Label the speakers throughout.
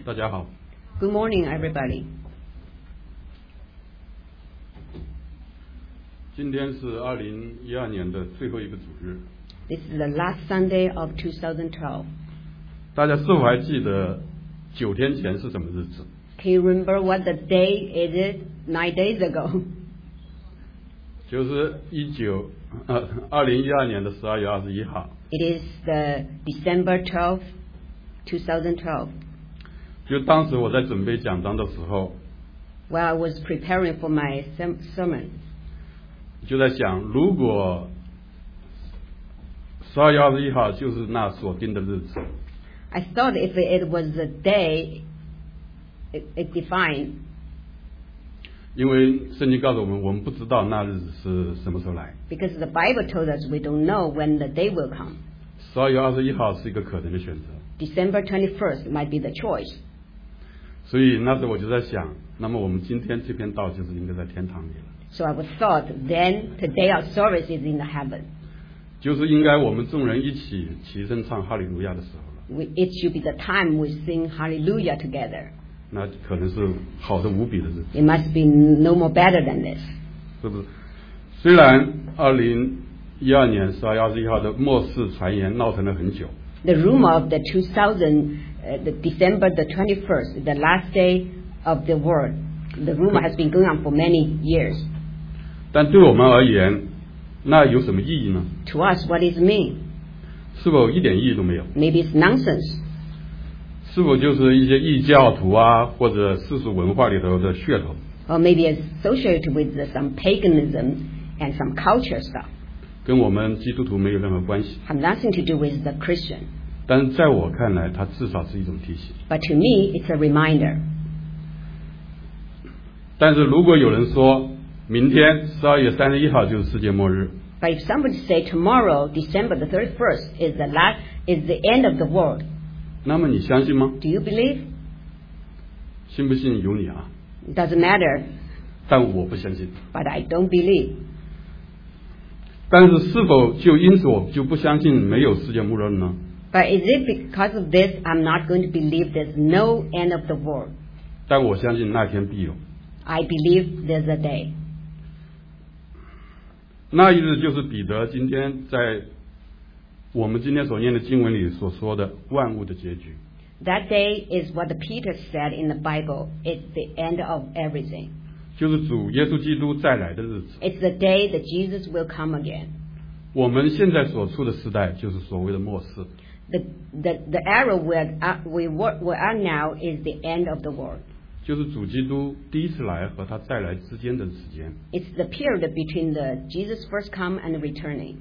Speaker 1: 大家好。
Speaker 2: Good morning, everybody.
Speaker 1: 今天是2012年的最后一个主日。
Speaker 2: This is the last Sunday of 2012.
Speaker 1: 大家是否还记得9天前是什么日子？
Speaker 2: Can you remember what the day is it 9 days ago?
Speaker 1: 就是2012年的12月21号。
Speaker 2: It is the December 12th, 2012.
Speaker 1: 就当时我在准备讲章的时候，
Speaker 2: While I was preparing for my sermon,
Speaker 1: 就在想，如果12月21号就是那所定的日子，
Speaker 2: I thought if it was the day it defined,
Speaker 1: 因为圣经告诉我们，我们不知道那日子是什么时候来。
Speaker 2: because the Bible told us we don't know when the day will come.
Speaker 1: 12月21号是一个可能的选择。
Speaker 2: December 21st might be the choice.
Speaker 1: 所以那时候我就在想，那么我们今天这篇道就是应该在天堂里了，
Speaker 2: So I was thought then today our service is in the heaven.
Speaker 1: 就是应该我们众人一起齐声唱哈利路亚的时候了。
Speaker 2: It should be the time we sing hallelujah together.
Speaker 1: 那可能是好的无比的日子，
Speaker 2: It must be no more better than this.
Speaker 1: 是不是？虽然2012年12月21号的末世传言闹腾了很久，
Speaker 2: The rumor of the the December the 21st, the last day of the world, the rumor has been going on for many years.
Speaker 1: 但对我们而言，那有什么意义呢？
Speaker 2: To us, what does it mean?
Speaker 1: 是否一点意义都没有？
Speaker 2: Maybe it's nonsense.
Speaker 1: 是否就是一些异教徒啊，或者世俗文化里头的噱头？
Speaker 2: Or maybe it's associated with some paganism and some culture stuff.
Speaker 1: 跟我们基督徒没有任何关系。
Speaker 2: Have nothing to do with the Christian.
Speaker 1: 但是在我看来，它至少是一种提醒。
Speaker 2: But to me, it's a reminder.
Speaker 1: 但是如果有人说明天12月31号就是世界末日，
Speaker 2: But if somebody say tomorrow, December the 31st, is the end of the world,
Speaker 1: 那么你相信吗？
Speaker 2: do you believe?
Speaker 1: 信不信由你啊，
Speaker 2: It doesn't matter,
Speaker 1: 但我不相信。
Speaker 2: but I don't believe.
Speaker 1: 但是是否就因此我就不相信没有世界末日呢？
Speaker 2: But is it because of this I'm not going to believe there's no end of the world?
Speaker 1: 但我相信那天必有。
Speaker 2: I believe there's a day.
Speaker 1: 那一日就是彼得今天在我们今天所念的经文里所说的万物的结局。
Speaker 2: That day is what the Peter said in the Bible. It's the end of everything.
Speaker 1: 就是主耶稣基督再来的日子。
Speaker 2: It's the day that Jesus will come again.
Speaker 1: 我们现在所处的时代就是所谓的末世。
Speaker 2: The era we are now is the end of the world.
Speaker 1: 就是主基督第一次来和他再来之间的时间。
Speaker 2: It's the period between the Jesus first come and returning.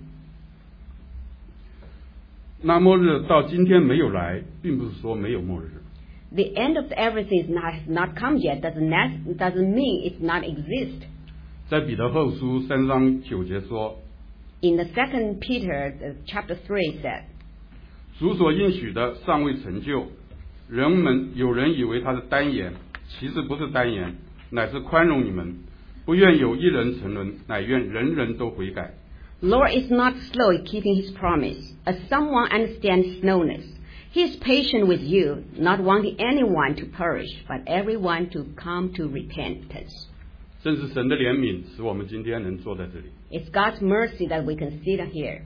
Speaker 1: 那末日到今天没有来，并不是说没有末日。
Speaker 2: The end of everything is not come yet. Doesn't mean it not exist.
Speaker 1: 在彼得后书3章9节说，
Speaker 2: In the 2 Peter chapter 3 said,
Speaker 1: 主所应许的尚未成就，有人以为他是单言，其实不是单言，乃是宽容你们，不愿有一人沉沦，乃愿人人都悔改。
Speaker 2: Lord is not slow in keeping his promise, as someone understands slowness. He is patient with you, not wanting anyone to perish, but everyone to come to repentance.
Speaker 1: 正是神的怜悯，使我们今天能坐在这里。
Speaker 2: It's God's mercy that we can sit here.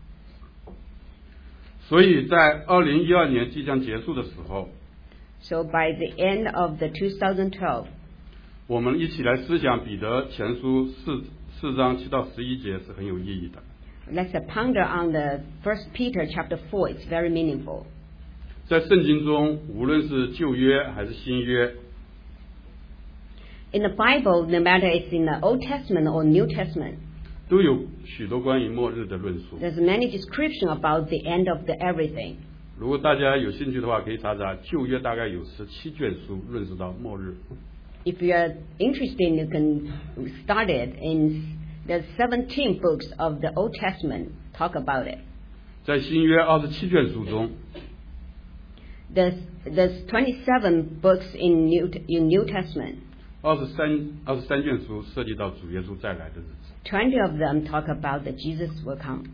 Speaker 1: 所以在2012年即将结束的时候，
Speaker 2: So by the end of the 2012,
Speaker 1: 我们一起来思想彼得前书4章7到11节是很有意义的。
Speaker 2: let's ponder on the 1 Peter chapter 4. It's very meaningful.
Speaker 1: 在圣经中，无论是旧约还是新约，
Speaker 2: In the Bible, no matter it's in the Old Testament or New Testament,
Speaker 1: 都有许多关于末日的论述。
Speaker 2: there's many description about the end of the everything.
Speaker 1: 如果大家有兴趣的话，可以查查旧约大概有17卷书论述到末日。
Speaker 2: If you are interested, you can start it. There's 17 books of the Old Testament talk about it.
Speaker 1: 在新约27卷书中，
Speaker 2: There's 27 books in New Testament.
Speaker 1: 23卷书涉及到主耶稣再来的日子。
Speaker 2: 20 of them talk about that Jesus will come.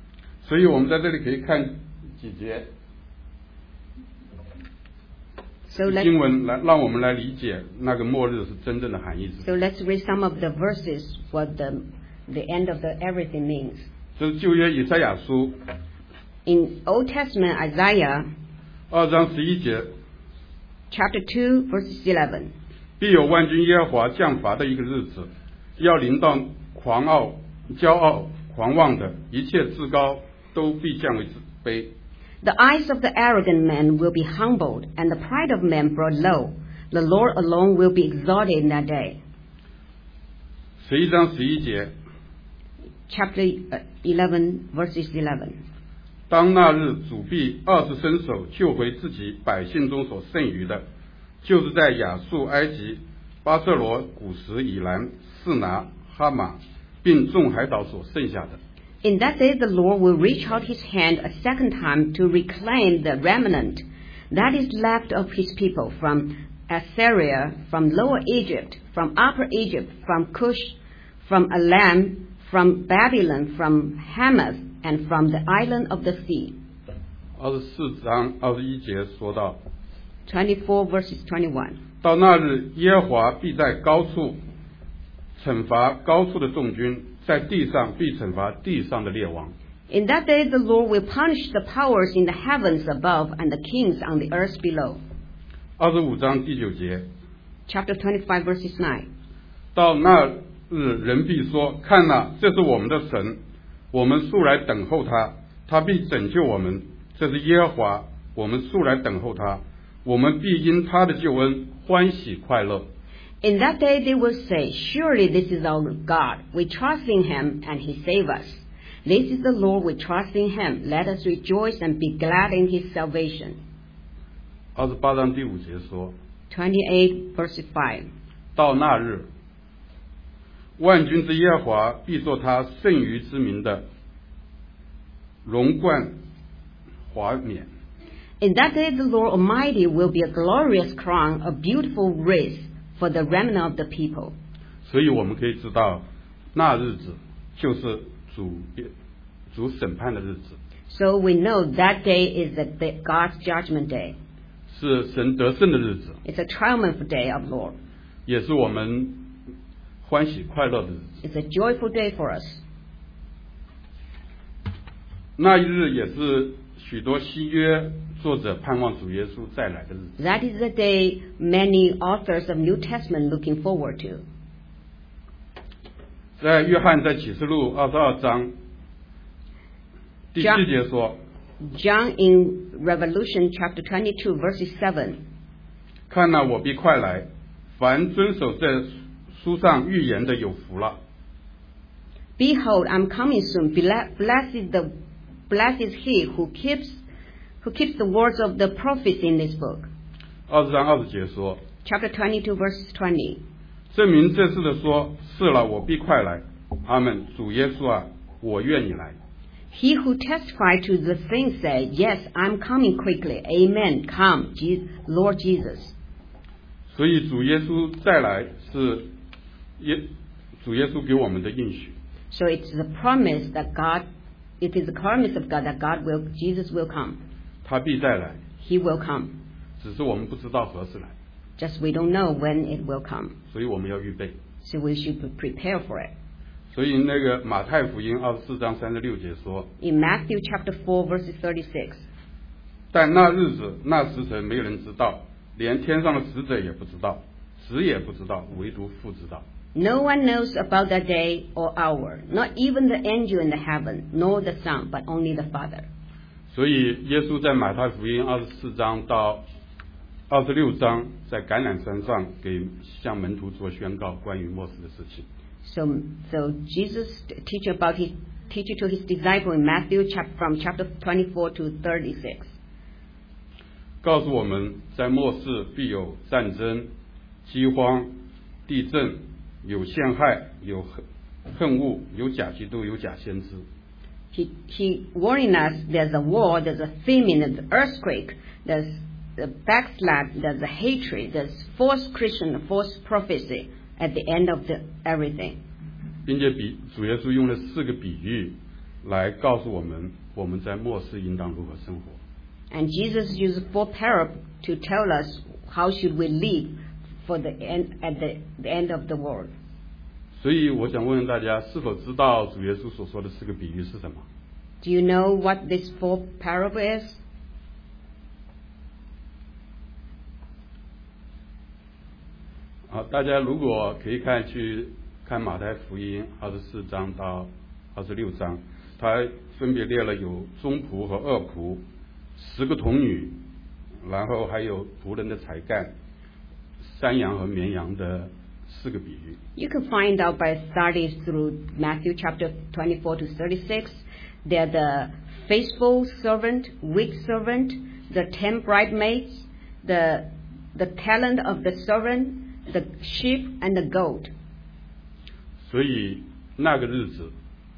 Speaker 1: 所以我们在这里可以看几节。
Speaker 2: So
Speaker 1: 经文让我们来理解那个末日是真正的含义。
Speaker 2: let's read some of the verses what the end of the everything means.
Speaker 1: 这是旧约以赛亚书
Speaker 2: In Old Testament Isaiah
Speaker 1: 2章11节，
Speaker 2: chapter 2 verses 11.
Speaker 1: 必有万军耶和华降罚的一个日子，要临到狂傲、骄傲、狂妄的，一切至高都必降为卑。
Speaker 2: The eyes of the arrogant man will be humbled, and the pride of men brought low. The Lord alone will be exalted in that day.
Speaker 1: 11章11节，
Speaker 2: Chapter 11 verses 11.
Speaker 1: 当那日，主必20伸手救回自己百姓中所剩余的，就是在亚述、埃及、巴色罗、古时、以兰、示拿、哈马，并众海岛所剩下的。
Speaker 2: In that day the Lord will reach out his hand a second time to reclaim the remnant that is left of his people from Assyria, from Lower Egypt, from Upper Egypt, from Cush, from Elam, from Babylon, from Hamath, and from the island of the sea.
Speaker 1: 24章21节说到，
Speaker 2: 24 verses 21.
Speaker 1: 到那日，耶和华必在高处惩罚高处的众军，在地上必惩罚地上的列王。
Speaker 2: In that day the Lord will punish the powers in the heavens above and the kings on the earth below.
Speaker 1: 25章第9节，
Speaker 2: Chapter 25 verses 9.
Speaker 1: 到那日，人必说：看哪，这是我们的神，我们素来等候他，他必拯救我们。这是耶和华，我们素来等候他，我们必因他的救恩欢喜快乐。
Speaker 2: In that day they will say, surely this is our God. We trust in him and he save us. This is the Lord, we trust in him. Let us rejoice and be glad in his salvation.
Speaker 1: 28章第5节说：
Speaker 2: 28 verse 5.
Speaker 1: 到那日，万军之耶和华必作他剩余之民的荣冠华冕。
Speaker 2: In that day the Lord Almighty will be a glorious crown, a beautiful wreath for the remnant of the people.
Speaker 1: 所以我们可以知道，那日子就是主审判的日子，
Speaker 2: So we know that day is God's judgment day.
Speaker 1: 是神得胜的日子，
Speaker 2: It's a triumphant day of Lord.
Speaker 1: 也是我们欢喜快乐的日子。
Speaker 2: It's a joyful day for us.
Speaker 1: 那一日也是许多新约作者盼望主耶稣再来的日子。
Speaker 2: That is the day many authors of New Testament looking forward to.
Speaker 1: 在约翰在启示录22章第7节说：
Speaker 2: John in Revelation chapter 22 verses 7.
Speaker 1: 看哪，我必快来，凡遵守这书上预言的有福了。
Speaker 2: Behold, I'm coming soon. Blessed is he who keeps the words of the prophets in this book.
Speaker 1: 20章20节说：
Speaker 2: Chapter 22 verses 20.
Speaker 1: 证明这事的说：是了，我必快来。阿们。主耶稣啊，我愿你来。
Speaker 2: He who testified to the thing said, Yes, I'm coming quickly. Amen. Come, Lord Jesus.
Speaker 1: 所以主耶稣再来是主耶稣给我们的应许。
Speaker 2: So it's the promise that it is the promise of God that Jesus will come.
Speaker 1: 他必再来，
Speaker 2: He will come.
Speaker 1: 只是我们不知道何时来，
Speaker 2: Just we don't know when it will come.
Speaker 1: 所以我们要预备。
Speaker 2: So we should prepare for it.
Speaker 1: 所以那个马太福音24章36节说：
Speaker 2: In Matthew chapter 4 verses 36.
Speaker 1: 但那日子那时辰没有人知道，连天上的使者也不知道，子也不知道，唯独父知道。
Speaker 2: No one knows about that day or hour, not even the angel in the heaven, nor the Son, but only the Father.
Speaker 1: 所以耶稣在马太福音24章到26章，在橄榄山上向门徒做宣告关于末世的事情。
Speaker 2: So Jesus teach to his disciple in Matthew from chapter 24 to 36.
Speaker 1: 告诉我们在末世必有战争、饥荒、地震，有陷害，有恨恶，有假基督，有假先知。
Speaker 2: He warning us there's a war, there's a famine, there's an earthquake, there's a backslide, there's a hatred, there's false Christian, false prophecy at the end of everything.
Speaker 1: 并且主耶稣用了4个比喻来告诉我们在末世应当如何生活。
Speaker 2: And Jesus used 4 parables to tell us how should we live for the end, at the end of the world.
Speaker 1: 所以我想问问大家，是否知道主耶稣所说的4个比喻是什么？
Speaker 2: Do you know what this 4th parable is?
Speaker 1: 好，大家如果可以去看马太福音24章到26章，它分别列了有忠仆和恶仆，10个童女，然后还有仆人的才干，山羊和绵羊的4个比喻。
Speaker 2: You can find out by studying through Matthew chapter 24 to 36. They're the faithful servant, weak servant, the 10 bridesmaids, the talent of the servant, the sheep and the goat.
Speaker 1: 所以那个日子，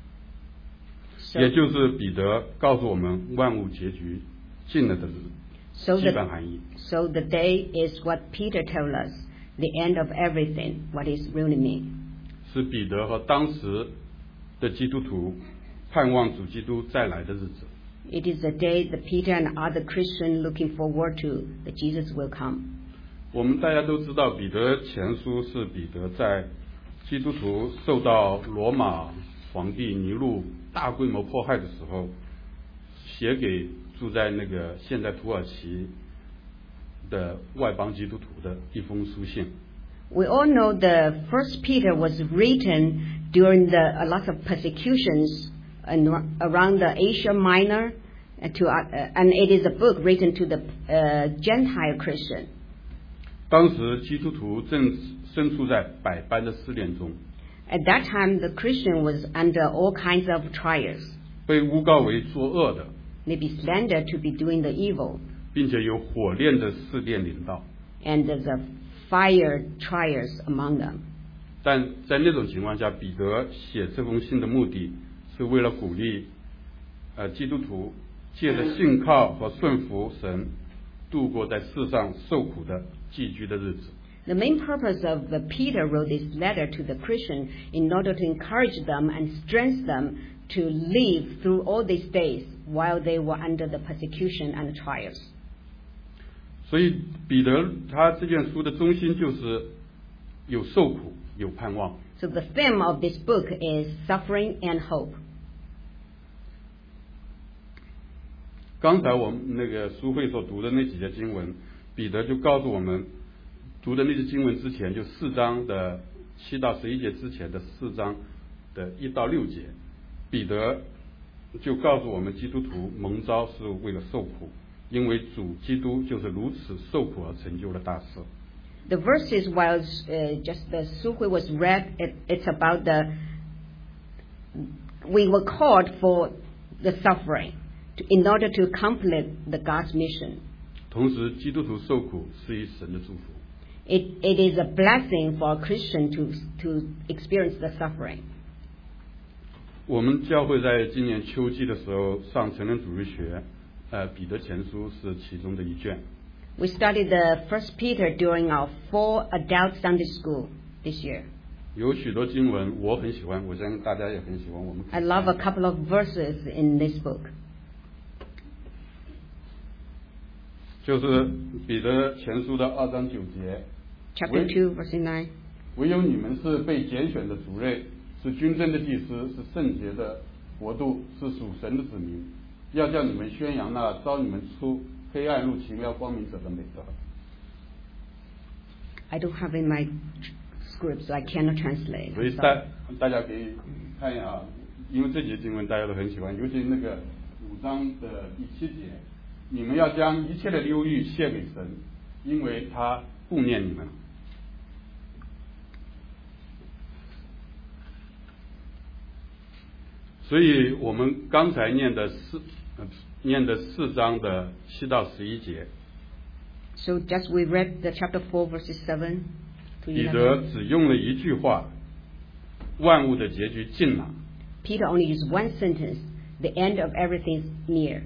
Speaker 2: So,
Speaker 1: 也就是彼得告诉我们万物结局近了的日子，
Speaker 2: so
Speaker 1: 基本含义。
Speaker 2: so the day is what Peter told us, the end of everything, what it really means.
Speaker 1: 是彼得和当时的基督徒盼望主基督再来的日子。
Speaker 2: It is the day that Peter and other Christians looking forward to that Jesus will come.
Speaker 1: 我们大家都知道，彼得前书是彼得在基督徒受到罗马皇帝尼禄大规模迫害的时候，写给住在那个现在土耳其的外邦基督徒的一封书信。
Speaker 2: We all know the First Peter was written during a lot of persecutions around the Asia Minor, and it is a book written to the Gentile Christian.
Speaker 1: 当时基督徒正身处在百般的试炼中，
Speaker 2: At that time, the Christian was under all kinds of trials.
Speaker 1: 被诬告为作恶的，
Speaker 2: They be slandered to be doing the evil,
Speaker 1: 并且有火炼的试炼临到。
Speaker 2: and there's a fire trials among them.
Speaker 1: 但在那种情况下，彼得写这封信的目的是为了鼓励基督徒借着信靠和顺服神，度过在世上受苦的寄居的日子。
Speaker 2: The main purpose of Peter wrote this letter to the Christian in order to encourage them and strengthen them to live through all these days while they were under the persecution and trials.
Speaker 1: 所以彼得他这卷书的中心就是有受苦，有盼望。
Speaker 2: So the theme of this book is suffering and hope.
Speaker 1: 刚才我们那个书会所读的那几节经文，彼得就告诉我们，读的那些经文之前，就4章的7到11节之前的4章的1到6节，彼得就告诉我们，基督徒蒙召是为了受苦，因为主基督就是如此受苦而成就了大事。
Speaker 2: The verses, while just the Suhui was read, it's about we were called for the suffering in order to complete the God's mission.
Speaker 1: 同时，基督徒受苦是以神的祝福。
Speaker 2: It is a blessing for a Christian to experience the suffering.
Speaker 1: 我们教会在今年秋季的时候上成人主日学，彼得前书是其中的一卷。
Speaker 2: We studied the First Peter during our fall adult Sunday school this year.
Speaker 1: 有许多经文我很喜欢，我相信大家也很喜欢。我们
Speaker 2: I love a couple of verses in this book.
Speaker 1: 就是彼得前书的2章9节，
Speaker 2: Chapter 2, verse 9.
Speaker 1: 唯有你们是被拣选的族类，是君尊的祭司，是圣洁的国度，是属神的子民，要叫你们宣扬那召你们出黑暗入奇妙光明者的美德。
Speaker 2: I don't have in my script, so I cannot translate.
Speaker 1: 所以
Speaker 2: I'm sorry.
Speaker 1: 大家可以看一下，因为这节经文大家都很喜欢，尤其那个5章的第7节，你们要将一切的忧虑献给神，因为他顾念你们。所以我们刚才念的4章的7到11节，
Speaker 2: So just we read the chapter 4, verses 7 to
Speaker 1: 彼得
Speaker 2: 11.
Speaker 1: 只用了一句话，万物的结局近了。
Speaker 2: Peter only used one sentence, the end of everything is near.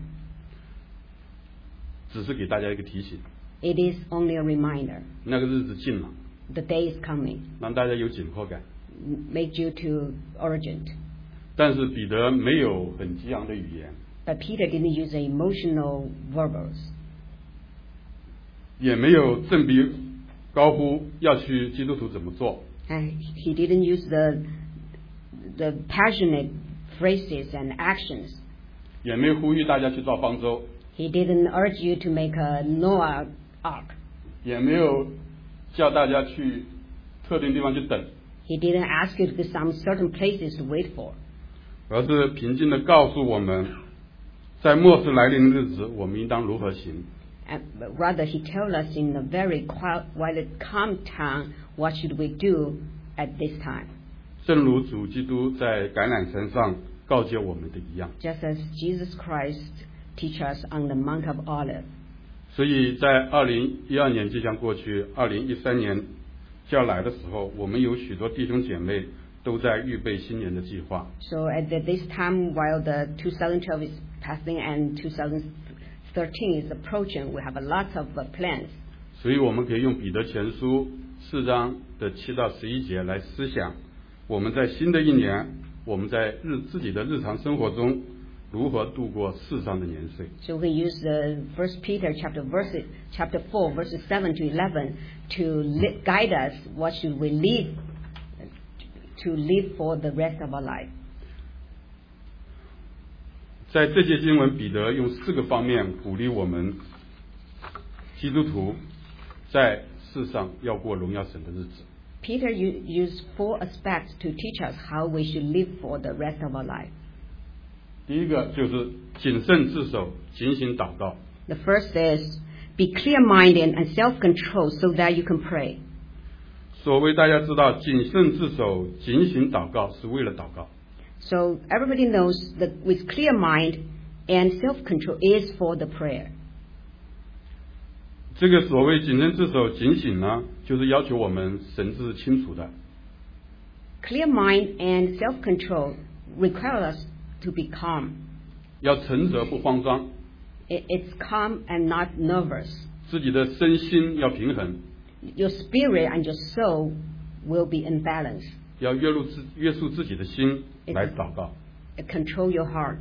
Speaker 1: 只是给大家一个提醒，
Speaker 2: It is only a reminder.
Speaker 1: 那个日子近了，
Speaker 2: The day is coming.
Speaker 1: 让大家有紧迫感。
Speaker 2: Make you to urgent.
Speaker 1: 但是彼得没有很激昂的语言，
Speaker 2: But Peter didn't use emotional verbals.
Speaker 1: 也没有振臂高呼要去基督徒怎么做。
Speaker 2: He didn't use the passionate phrases and actions.
Speaker 1: 也没呼吁大家去造方舟。
Speaker 2: He didn't urge you to make a Noah ark.
Speaker 1: 也没有叫大家去特定地方去等。
Speaker 2: He didn't ask you to some certain places to wait for.
Speaker 1: 而是平静地告诉我们，在末世来临的日子，我们应当如何行。
Speaker 2: But rather, he tells us in a very quiet, calm tone, what should we do at this time?
Speaker 1: 正如主基督在橄榄山上告诫我们的一样。
Speaker 2: Just as Jesus Christ teach us on the Mount of Olives.
Speaker 1: 所以在2012年即将过去，2013年就要来的时候，我们有许多弟兄姐妹都在预备新年的计划。
Speaker 2: So at this time, while the 2012 is passing and 2013 is approaching, we have a lot of plans.
Speaker 1: 所以我们可以用彼得前书4章的7到11节来思想，我们在新的一年，我们在自己的日常生活中如何度过世上的年岁。
Speaker 2: So we use the 1 Peter chapter 4 verses 7 to 11 to guide us what should we live for the rest of our life.
Speaker 1: 在这节经文，彼得用4个方面鼓励我们基督徒在世上要过荣耀神的日子。
Speaker 2: Peter used 4 aspects to teach us how we should live for the rest of our life.
Speaker 1: 第一个就是谨慎自守，警醒祷告。
Speaker 2: The first is be clear-minded and self-controlled so that you can pray.
Speaker 1: 所谓大家知道，谨慎自守、警醒祷告是为了祷告。
Speaker 2: So everybody knows that with clear mind and self-control is for the prayer.
Speaker 1: 这个所谓谨慎自守、警醒呢，就是要求我们神志清楚的。
Speaker 2: Clear mind and self-control require us to be calm.
Speaker 1: 要沉着不慌张。
Speaker 2: It's calm and not nervous.
Speaker 1: 自己的身心要平衡。
Speaker 2: Your spirit and your soul will be in balance.
Speaker 1: 要约束自己的心来祷告。
Speaker 2: Control your heart.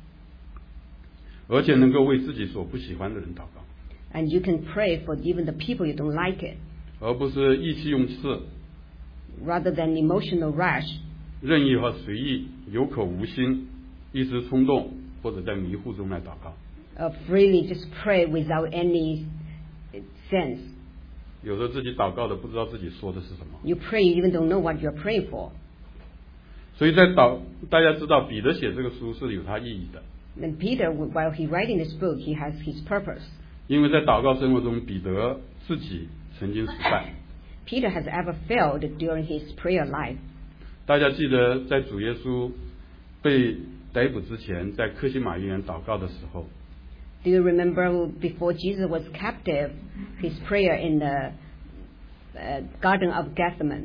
Speaker 1: 而且能够为自己所不喜欢的人祷告。
Speaker 2: And you can pray for even the people you don't like it.
Speaker 1: 而不是意气用事。
Speaker 2: Rather than emotional rush.
Speaker 1: 任意和随意，有口无心，一时冲动，或者在迷糊中来祷告。
Speaker 2: Freely just pray without any sense.
Speaker 1: 有时候自己祷告的不知道自己说的是什么。
Speaker 2: You pray, you even don't know what you're praying for.
Speaker 1: 所以大家知道彼得写这个书是有他意义的。
Speaker 2: And Peter, while he writing this book, he has his purpose.
Speaker 1: 因为在祷告生活中，彼得自己曾经失败。
Speaker 2: Peter has ever failed during his prayer life.
Speaker 1: 大家记得在主耶稣被逮捕之前，在客西马尼园祷告的时候。
Speaker 2: Do you remember before Jesus was captive, his prayer in the Garden of Gethsemane?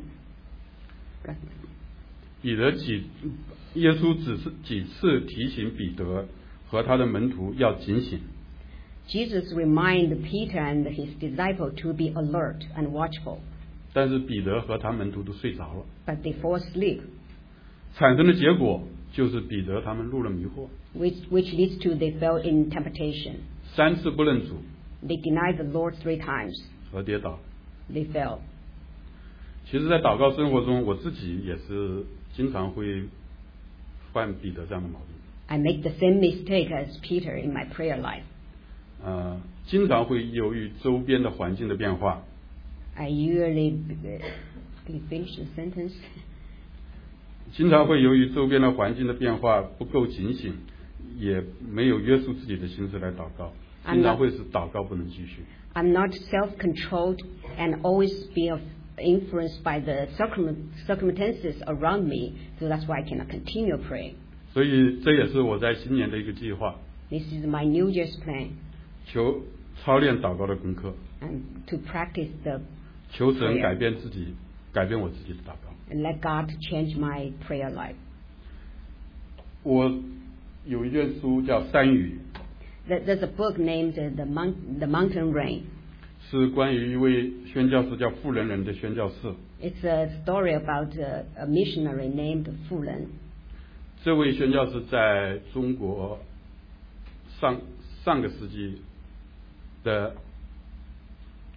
Speaker 1: 耶稣只是几次提醒彼得和他的门徒要警醒。
Speaker 2: Jesus reminded Peter and his disciple to be alert and watchful.
Speaker 1: 但是彼得和他门徒都睡着了。
Speaker 2: But they fall asleep.
Speaker 1: 产生的结果就是彼得他们入了迷惑。
Speaker 2: Which leads to they fell in temptation.
Speaker 1: 3次不认主。
Speaker 2: They denied the Lord 3 times.
Speaker 1: 而跌倒。
Speaker 2: They fell.
Speaker 1: 其实在祷告生活中，我自己也是经常会犯彼得这样的毛病。
Speaker 2: I make the same mistake as Peter in my prayer life.
Speaker 1: 经常会由于周边的环境的变化。
Speaker 2: I usually can you finish the sentence?
Speaker 1: 经常会由于周边的环境的变化不够警醒，也没有约束自己的心思来祷告，经常会使祷告不能继续。
Speaker 2: I'm not self-controlled and always be influenced by the circumstances around me, so that's why I cannot continue praying.
Speaker 1: 所以这也是我在新年的一个计划。
Speaker 2: This is my New Year's plan.
Speaker 1: 求操练祷告的功课。
Speaker 2: And to practice the
Speaker 1: 求神改变我自己的祷告。
Speaker 2: And let God change my prayer life.
Speaker 1: 我有一卷书叫《山雨》。
Speaker 2: There's a book named The Mountain Rain.
Speaker 1: 是关于一位宣教士叫傅仁仁的宣教士。
Speaker 2: It's a story about a missionary named Fu Ren.
Speaker 1: 这位宣教士在中国上个世纪的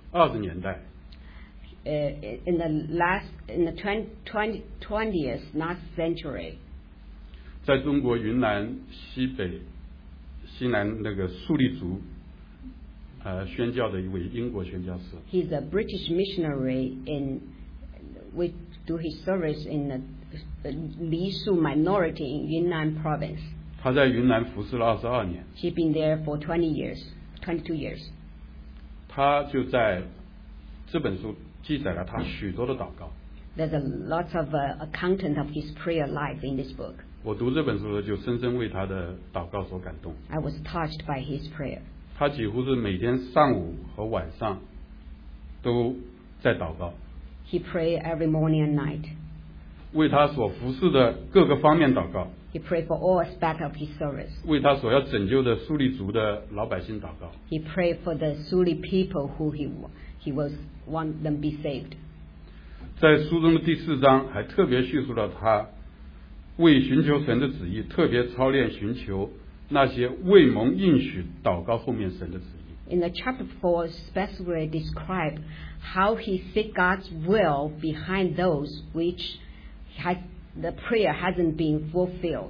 Speaker 1: 20年代，
Speaker 2: in the 20th not century,
Speaker 1: 在中国云南西南那个苏黎族宣教的一位英国宣教士。
Speaker 2: he's a British missionary we do his service in the Li Su minority in Yunnan province.
Speaker 1: 他在云南服侍了22年，
Speaker 2: He's been there for 22 years.
Speaker 1: 他就在这本书记载了他许多的祷告。
Speaker 2: There's a lot of accountant of his prayer life in this book.
Speaker 1: 我读这本书的时候就深深为他的祷告所感动。
Speaker 2: I was touched by his prayer.
Speaker 1: 他几乎是每天上午和晚上都在祷告，
Speaker 2: He prayed every morning and night.
Speaker 1: 为他所服侍的各个方面祷告，
Speaker 2: He prayed for all aspects of his service.
Speaker 1: 为他所要拯救的苏黎族的老百姓祷告。
Speaker 2: He prayed for the Suli people who he was want them be saved.
Speaker 1: 在书中的第4章还特别叙述了他为寻求神的旨意，特别操练寻求那些未蒙应许祷告后面神的旨意。
Speaker 2: In the chapter 4, specifically describe how he seek God's will behind those which the prayer hasn't been fulfilled.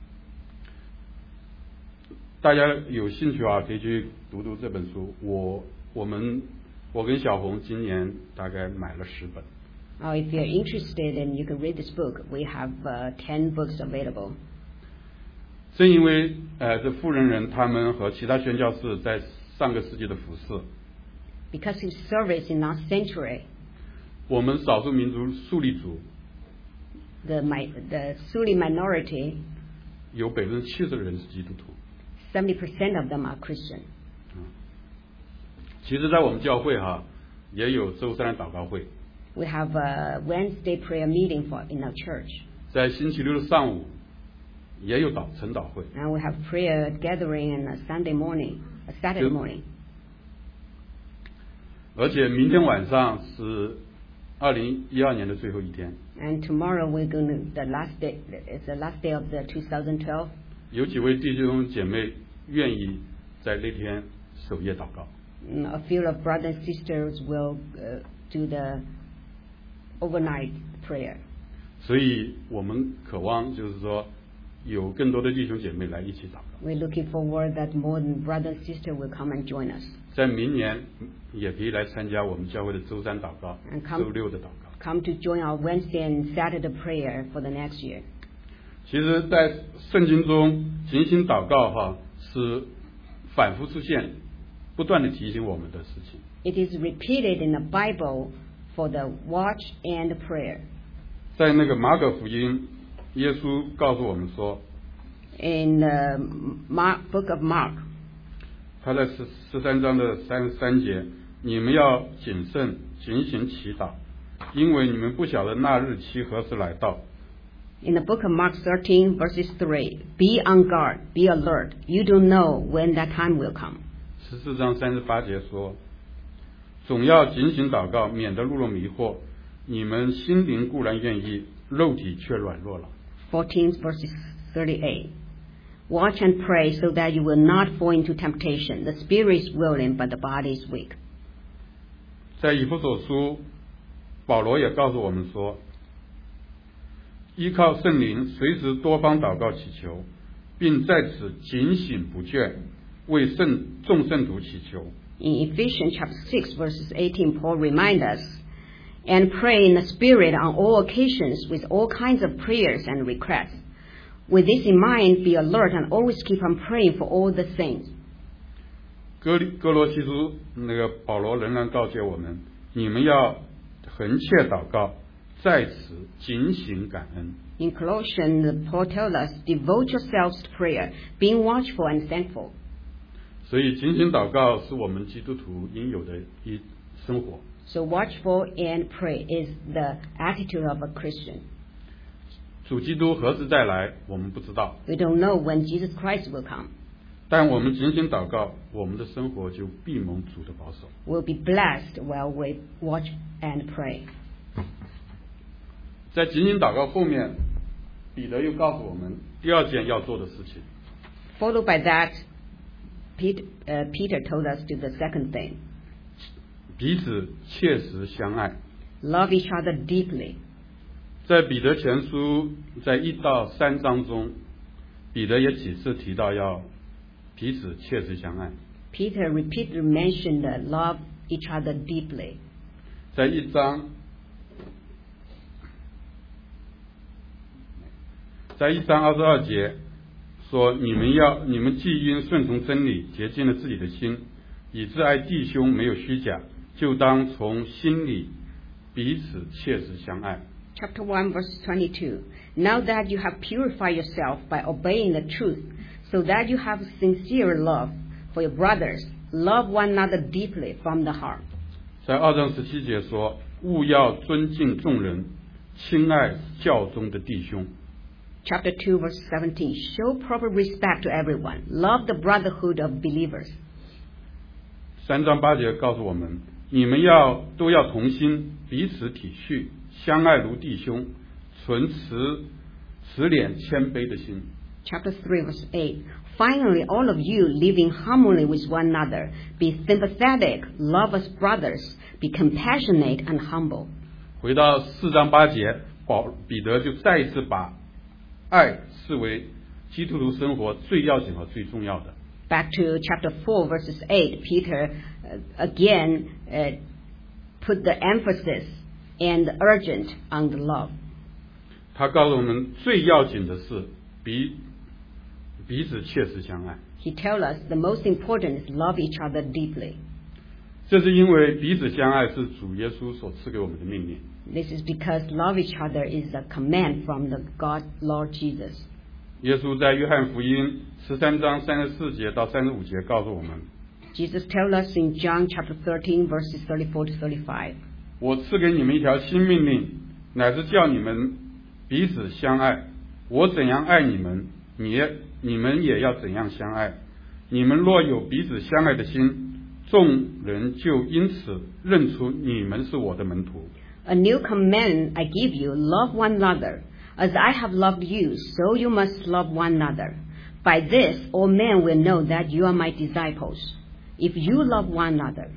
Speaker 1: 大家有兴趣可以去读读这本书。我跟小红今年大概买了10本。
Speaker 2: If you're interested and you can read this book, we have 10 books available.
Speaker 1: 正因为这富人人他们和其他宣教士在上个世纪的服侍，
Speaker 2: Because his service in last century,
Speaker 1: 我们少数民族苏黎族
Speaker 2: the Suli minority,
Speaker 1: 有70%的人是基督徒。
Speaker 2: 70% of them are Christian.
Speaker 1: 其实在我们教会也有周三的祷告会，
Speaker 2: We have a Wednesday prayer meeting in our church.
Speaker 1: 在星期六的上午也有晨祷会。
Speaker 2: And we have prayer gathering on a Saturday morning.
Speaker 1: 而且明天晚上是2012年的最后一天。
Speaker 2: And tomorrow it's the last day of the 2012.
Speaker 1: 有几位弟兄姐妹愿意在那天守夜祷告。
Speaker 2: A few of brothers and sisters will do the overnight prayer.
Speaker 1: 所以我们渴望就是说有更多的弟兄姐妹来一起祷告。
Speaker 2: We're looking forward that more brothers and sisters will come and join us.
Speaker 1: 在明年也可以来参加我们教会的周三祷告、
Speaker 2: come
Speaker 1: 周六的祷告。
Speaker 2: Come to join our Wednesday and Saturday prayer for the next year.
Speaker 1: 其实在圣经中警醒祷告是反复出现，不断的提醒我们的事情。
Speaker 2: It is repeated in the Bible for the watch and prayer.
Speaker 1: 在那个马可福音，耶稣告诉我们说，
Speaker 2: In the book of Mark,
Speaker 1: 他在13章的33节，你们要谨慎警醒祈祷，因为你们不晓得那日期何时来到。
Speaker 2: in the book of Mark 13 verses 3, be on guard, be alert. You don't know when that time will come.
Speaker 1: 14章38节说，总要警醒祷告，免得落入迷惑。你们心灵固然愿意，肉体却软弱了。
Speaker 2: 14 verses 38. Watch and pray so that you will not fall into temptation. The spirit is willing, but the body is weak.
Speaker 1: 在以弗所书，保罗也告诉我们说，依靠圣灵，随时多方祷告祈求，并在此警醒不倦，为众圣徒祈求。
Speaker 2: In Ephesians chapter 6 verses 18, Paul reminds us, and pray in the Spirit on all occasions with all kinds of prayers and requests. With this in mind, be alert and always keep on praying for all the saints.
Speaker 1: 哥罗西书那个保罗仍然告诫我们，你们要恒切祷告，在此警醒感恩。
Speaker 2: In Colossians, Paul tells us, devote yourselves to prayer, being watchful and thankful.
Speaker 1: 所以警醒祷告是我们基督徒应有的一生活。
Speaker 2: So watchful and pray is the attitude of a Christian.
Speaker 1: 主基督何时再来，我们不知道。
Speaker 2: We don't know when Jesus Christ will come.
Speaker 1: 但我们警醒祷告，我们的生活就必蒙主的保守。
Speaker 2: We'll be blessed while we watch and pray.
Speaker 1: 在警醒祷告后面，彼得又告诉我们第二件要做的事情。
Speaker 2: Followed by that, Peter told us to the second thing.
Speaker 1: 彼此切实相爱。
Speaker 2: Love each other deeply.
Speaker 1: 在彼得前书在1到3章中，彼得也几次提到要彼此切实相爱。
Speaker 2: Peter repeatedly mentioned that love each other deeply.
Speaker 1: 在1章22节说：你们既因顺从真理洁净了自己的心，以致爱弟兄没有虚假，就当从心里彼此切实相爱。
Speaker 2: Chapter 1, verse 22. Now that you have purified yourself by obeying the truth, so that you have sincere love for your brothers, love one another deeply from the heart.
Speaker 1: 在2章17节说：务要尊敬众人，亲爱教中的弟兄。
Speaker 2: Chapter 2, verse 17. Show proper respect to everyone. Love the brotherhood of believers.
Speaker 1: 3章8节告诉我们：你们都要同心，彼此体恤，相爱如弟兄，存慈怜谦卑的心。
Speaker 2: Chapter 3, verse 8. Finally, all of you live in harmony with one another. Be sympathetic, love as brothers. Be compassionate and humble.
Speaker 1: 回到4章8节，彼得就再一次把爱视为基督徒生活最要紧和最重要的。
Speaker 2: Back to chapter 4, verses 8, Peter again put the emphasis and the urgent on the love.
Speaker 1: 他告诉我们，最要紧的是彼此切实相爱。
Speaker 2: He tells us the most important is love each other deeply.
Speaker 1: 这是因为彼此相爱是主耶稣所赐给我们的命令。
Speaker 2: This is because love each other is a command from the God, Lord Jesus.
Speaker 1: 耶稣在约翰福音13章34节到35节告诉我们，
Speaker 2: Jesus tells us in John chapter 13, verses 34 to 35.
Speaker 1: 我赐给你们一条新命令，乃是叫你们彼此相爱。我怎样爱你们，你们也要怎样相爱。你们若有彼此相爱的心，众人就因此认出你们是我的门徒。
Speaker 2: A new command I give you, love one another. As I have loved you, so you must love one another. By this, all men will know that you are my disciples, if you love one another.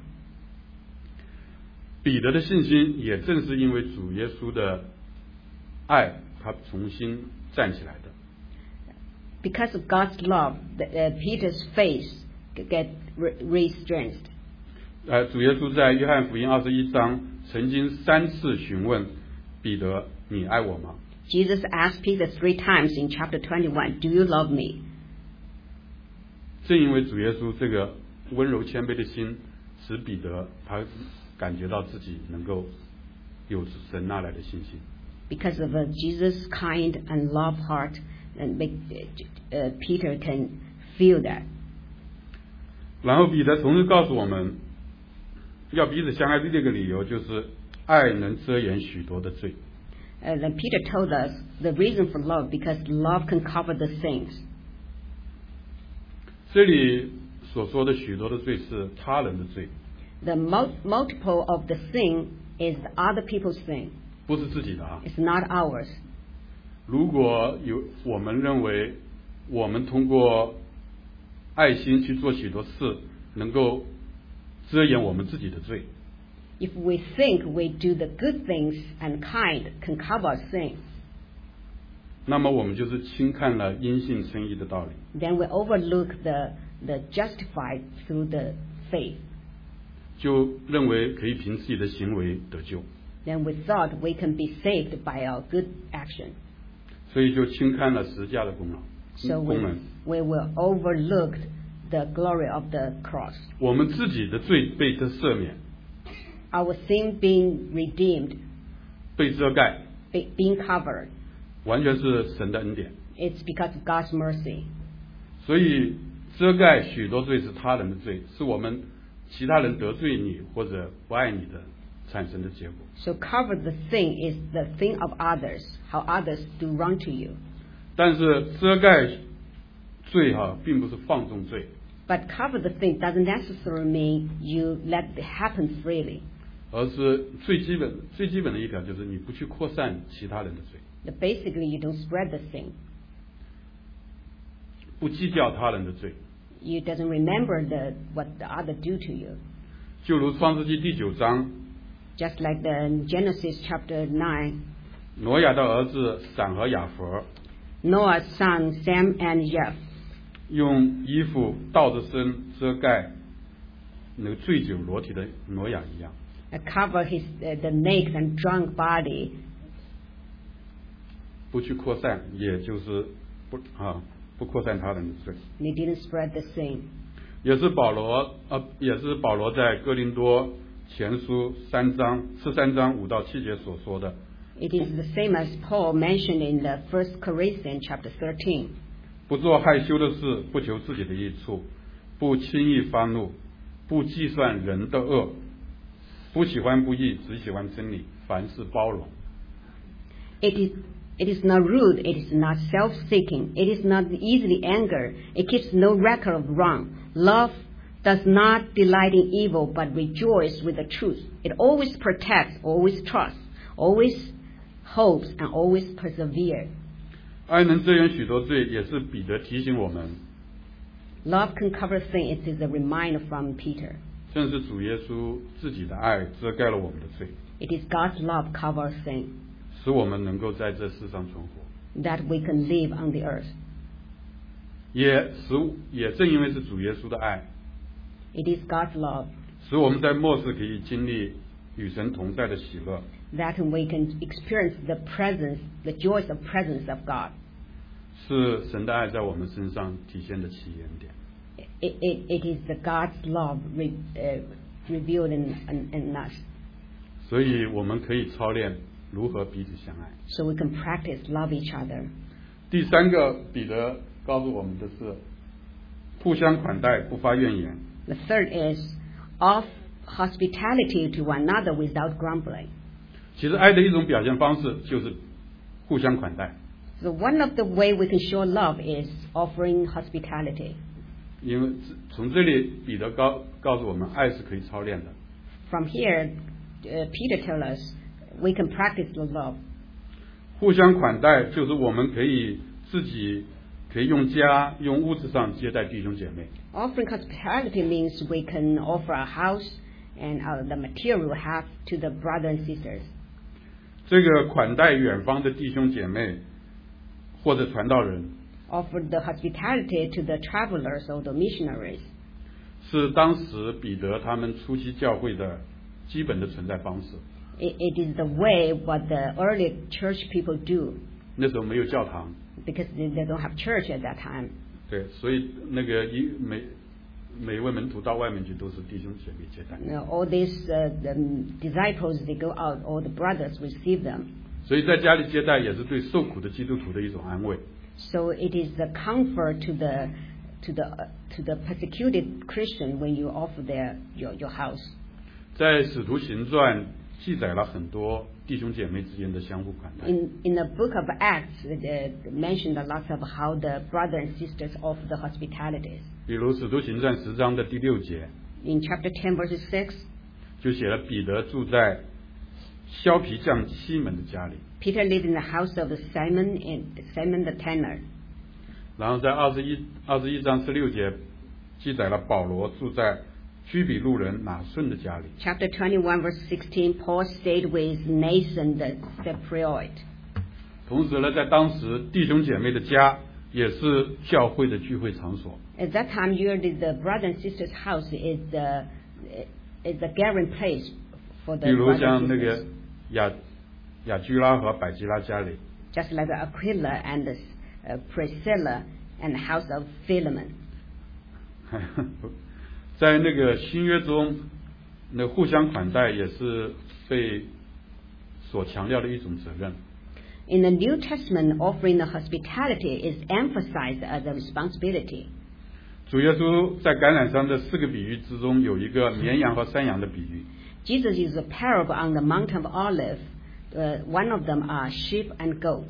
Speaker 1: 彼得的信心也正是因为主耶稣的爱，他重新站起来的。
Speaker 2: Because of God's love, Peter's faith get re-strengthened.
Speaker 1: 主耶稣在约翰福音21章曾经3次询问彼得：“你爱我吗？”
Speaker 2: Jesus asked Peter 3 times in chapter 21, "Do you love me?"
Speaker 1: 正因为主耶稣这个温柔谦卑的心，使彼得他感觉到自己能够有神那来的信心。
Speaker 2: Because of Jesus' kind and love heart, and Peter can feel that.
Speaker 1: 然后彼得同时告诉我们，要彼此相爱的这个理由就是爱能遮掩许多的罪。
Speaker 2: Then Peter told us the reason for love, because love can cover the sins.
Speaker 1: 这里所说的许多的罪是他人的罪，
Speaker 2: The multiple of the sin is other people's sin.
Speaker 1: 不是自己的啊。
Speaker 2: It's not ours.
Speaker 1: 如果我们认为我们通过爱心去做许多事，能够遮掩我们自己的罪，
Speaker 2: If we think we do the good things and kind can cover our sin,
Speaker 1: 那么我们就是轻看了因信称义的道理，
Speaker 2: then we overlook the justified through the faith.
Speaker 1: 就认为可以凭自己的行为得救，
Speaker 2: Then we thought we can be saved by our good action.
Speaker 1: 所以就轻看了十架的功劳
Speaker 2: So
Speaker 1: 功能。
Speaker 2: we will overlook the glory of the cross.
Speaker 1: 我们自己的罪被他赦免，
Speaker 2: Our sin being redeemed,
Speaker 1: 被遮盖，
Speaker 2: being covered,
Speaker 1: 完全是神的恩典。
Speaker 2: it's because of God's mercy.
Speaker 1: 所以遮盖许多罪是他人的罪，是我们其他人得罪你或者不爱你的产生的结果。
Speaker 2: So cover the sin is the thing of others, how others do wrong to you.
Speaker 1: 但是遮盖罪并不是放纵罪，
Speaker 2: But cover the thing doesn't necessarily mean you let it happen freely.
Speaker 1: 而是最基本的一条就是你不去扩散其他人的罪，
Speaker 2: Basically, you don't spread the sin.
Speaker 1: 不计较他人的罪。
Speaker 2: You doesn't remember what the other do to you.
Speaker 1: 就如创世纪第9章，
Speaker 2: just like the Genesis chapter 9,
Speaker 1: 挪亚的儿子闪和雅弗
Speaker 2: Noah's son Sam and Japheth
Speaker 1: 用衣服倒着身遮盖那个醉酒裸体的挪亚一样，
Speaker 2: cover the naked and drunk body,
Speaker 1: 不去扩散，也就是不扩散他人的罪。
Speaker 2: they didn't spread the sin.
Speaker 1: 也是保罗在哥林多前书13章5到7节所说的，
Speaker 2: It is the same as Paul mentioned in the 1 Corinthians chapter 13.
Speaker 1: 不做害羞的事，不求自己的益处，不轻易发怒，不计算人的恶，不喜欢不义，只喜欢真理，凡事包容。
Speaker 2: It is not rude, it is not self-seeking, it is not easily angered, it keeps no record of wrong. Love does not delight in evil, but rejoice with the truth. It always protects, always trusts, always hopes, and always perseveres.
Speaker 1: 爱能遮掩许多罪，也是彼得提醒我们，
Speaker 2: Love can cover sin. It is a reminder from Peter.
Speaker 1: 正是主耶稣自己的爱遮盖了我们的罪，
Speaker 2: It is God's love covers sin,
Speaker 1: 使我们能够在这世上存活。
Speaker 2: that we can live on the earth.
Speaker 1: 也正因为是主耶稣的爱，
Speaker 2: It is God's love
Speaker 1: 使我们在末世可以经历与神同在的喜乐，
Speaker 2: that we can experience the joys of presence of God.
Speaker 1: 是神的爱在我们身上体现的起源点。
Speaker 2: It is the God's love revealed in us.
Speaker 1: 所以我们可以操练如何彼此相爱。
Speaker 2: So we can practice love each other.
Speaker 1: 第三个，彼得告诉我们的是互相款待，不发怨言。
Speaker 2: The third is of hospitality to one another without grumbling.
Speaker 1: 其实爱的一种表现方式就是互相款待，
Speaker 2: So one of the way we can show love is offering hospitality.
Speaker 1: 因为从这里彼得告诉我们，爱是可以操练的。
Speaker 2: From here, Peter tells us we can practice the love.
Speaker 1: 互相款待就是我们可以自己可以用物质上接待弟兄姐妹。
Speaker 2: Offering hospitality means we can offer our house and the material we have to the brothers and sisters.
Speaker 1: 这个款待远方的弟兄姐妹或者传道人，
Speaker 2: Offer the hospitality to the travelers or the missionaries.
Speaker 1: 是当时彼得他们初期教会的基本的存在方式。
Speaker 2: It is the way what the early church people do,
Speaker 1: 那时候没有教堂，
Speaker 2: because they don't have church at that time.
Speaker 1: 对，所以那个每一位门徒到外面去都是弟兄姐妹接待。
Speaker 2: All these the disciples, they go out, all the brothers receive them.
Speaker 1: 所以在家里接待也是对受苦的基督徒的一种安慰。
Speaker 2: So it is the comfort to the persecuted Christian when you offer your house.
Speaker 1: 在使徒行传记载了很多弟兄姐妹之间的相互款待。
Speaker 2: In the book of Acts, mentioned a lot of how the brothers and sisters offer the hospitalities.
Speaker 1: 比如使徒行传10章的第6节
Speaker 2: In chapter 10, verses 6,
Speaker 1: 就写了彼得住在削皮匠西门的家里，
Speaker 2: Peter lived in the house of Simon the tanner.
Speaker 1: 然后在21章16节记载了保罗住在居比路人拿顺的家里。
Speaker 2: Chapter 21, verse 16, Paul stayed with Nathan the Cypriot.
Speaker 1: 同时呢，在当时弟兄姐妹的家也是教会的聚会场所。
Speaker 2: At that time, usually the brother and sister's house is the gathering place for
Speaker 1: 比
Speaker 2: the
Speaker 1: 如
Speaker 2: brothers
Speaker 1: 像
Speaker 2: and
Speaker 1: 那
Speaker 2: sisters.
Speaker 1: 个雅居拉和百基拉家里，
Speaker 2: Just like Aquila and Priscilla and the house of Philemon.
Speaker 1: 在那个新约中，那互相款待也是被所强调的一种责任。
Speaker 2: In the New Testament, offering the hospitality is emphasized as a responsibility.
Speaker 1: 主耶稣在橄榄山的4个比喻之中，有一个绵羊和山羊的比喻。
Speaker 2: Jesus used a parable on the Mount of Olives. One of them are sheep and goat.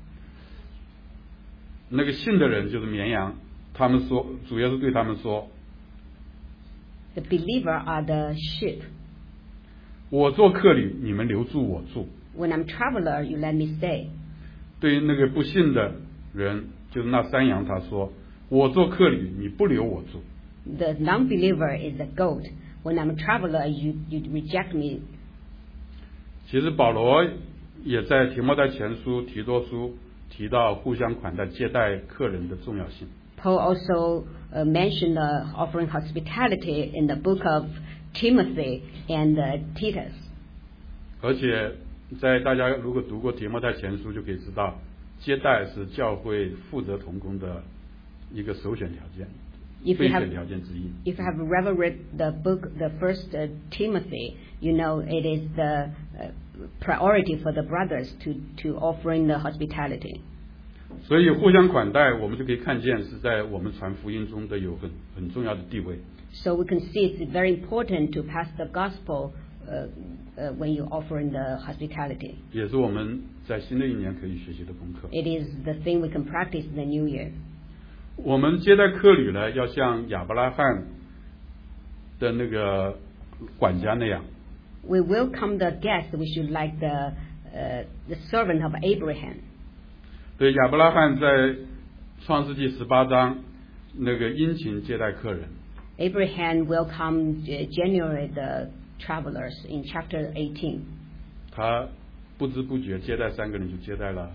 Speaker 1: 那个信的人就是绵羊，他们说，主耶稣对他们说
Speaker 2: The believer are the sheep.
Speaker 1: 我做客旅，你们留住我住。
Speaker 2: When I'm traveler, you let me stay.
Speaker 1: 对于那个不信的人，就是那山羊，他说我做客旅，你不留我住。
Speaker 2: The non-believer is the goat. When I'm a traveler, you reject me.
Speaker 1: 其实保罗也在提摩太前书、提多书提到互相款待、接待客人的重要性。
Speaker 2: Paul also mentioned offering hospitality in the book of Timothy and Titus.
Speaker 1: 而且在大家如果读过提摩太前书，就可以知道，接待是教会负责同工的一个首选条件。
Speaker 2: If you have ever read the book, the first Timothy, you know it is the priority for the brothers to offering the hospitality.
Speaker 1: 所以互相款待，我们就可以看见是在我们传福音中的有很重要的地位。
Speaker 2: So we can see it's very important to pass the gospel when you offering the hospitality.
Speaker 1: 也是我们在新的一年可以学习的功课。
Speaker 2: It is the thing we can practice in the new year.
Speaker 1: 我们接待客旅呢，要像亚伯拉罕的那个管家那样。
Speaker 2: We welcome the guest. We should like the servant of Abraham.
Speaker 1: 对，亚伯拉罕在创世纪18章那个殷勤接待客人。
Speaker 2: Abraham welcomed genuinely the travelers in chapter 18.
Speaker 1: 他不知不觉接待3个人，就接待了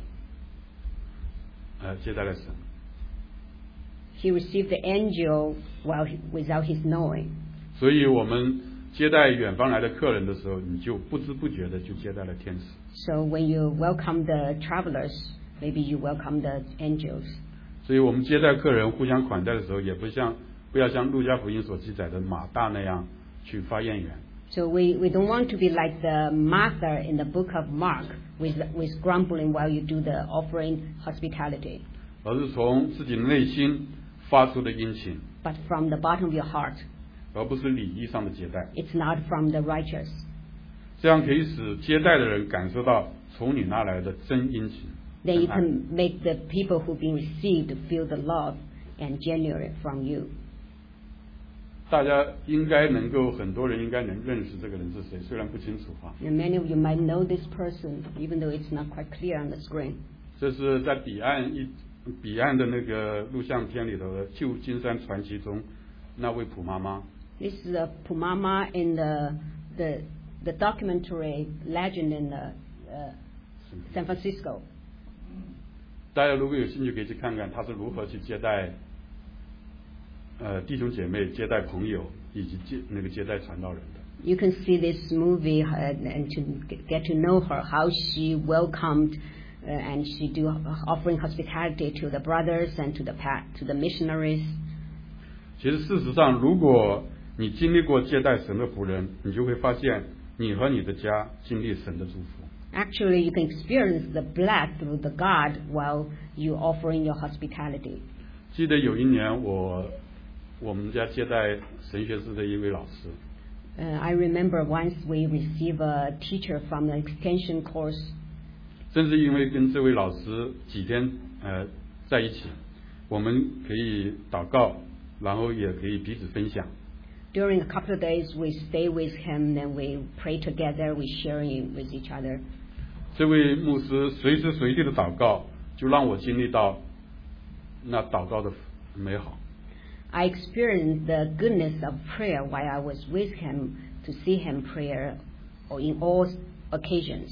Speaker 1: 神。
Speaker 2: He received the angel without his knowing.
Speaker 1: 所以我们接待远方来的客人的时候，你就不知不觉的就接待了天使。
Speaker 2: So when you welcome the travelers, maybe you welcome the angels.
Speaker 1: 所以我们接待客人互相款待的时候，也不要像路加福音所记载的马大那样去发怨言。
Speaker 2: So we don't want to be like the Martha in the book of Mark with grumbling while you do the offering hospitality.
Speaker 1: 而是从自己内心发出的殷勤。
Speaker 2: But from the bottom of your heart.
Speaker 1: 而不是礼仪上的接待。
Speaker 2: It's not from the righteous.
Speaker 1: 这样可以使接待的人感受到从你那来的真殷勤。
Speaker 2: Then you can make the people who've been received feel the love and genuine from you.
Speaker 1: 大家很多人应该能认识这个人是谁，虽然不清楚哈。
Speaker 2: And many of you might know this person, even though it's not quite clear on the screen.
Speaker 1: 这是在彼岸的那个录像片里头的《旧金山传奇》中那位普妈妈。
Speaker 2: This is Pu Mama in the documentary Legend in San Francisco.
Speaker 1: 大家如果有兴趣，可以去看看她是如何去接待弟兄姐妹、接待朋友以及接待传道人的。
Speaker 2: You can see this movie and to get to know her, how she welcomed and she do offering hospitality to the brothers and to the missionaries.
Speaker 1: 其实事实上，如果你经历过接待神的仆人，你就会发现你和你的家经历神的祝福。
Speaker 2: Actually, you can experience the blessed through the God while you offering your hospitality.
Speaker 1: 记得有一年我们家接待神学士的一位老师。
Speaker 2: I remember once we received a teacher from the extension course.
Speaker 1: 正是因为跟这位老师几天在一起，我们可以祷告，然后也可以彼此分享。
Speaker 2: During a couple of days, we stay with him, then we pray together, we sharing with each other.
Speaker 1: 这位牧师随时随地的祷告，就让我经历到那祷告的美好。
Speaker 2: I experienced the goodness of prayer while I was with him to see him prayer in all occasions.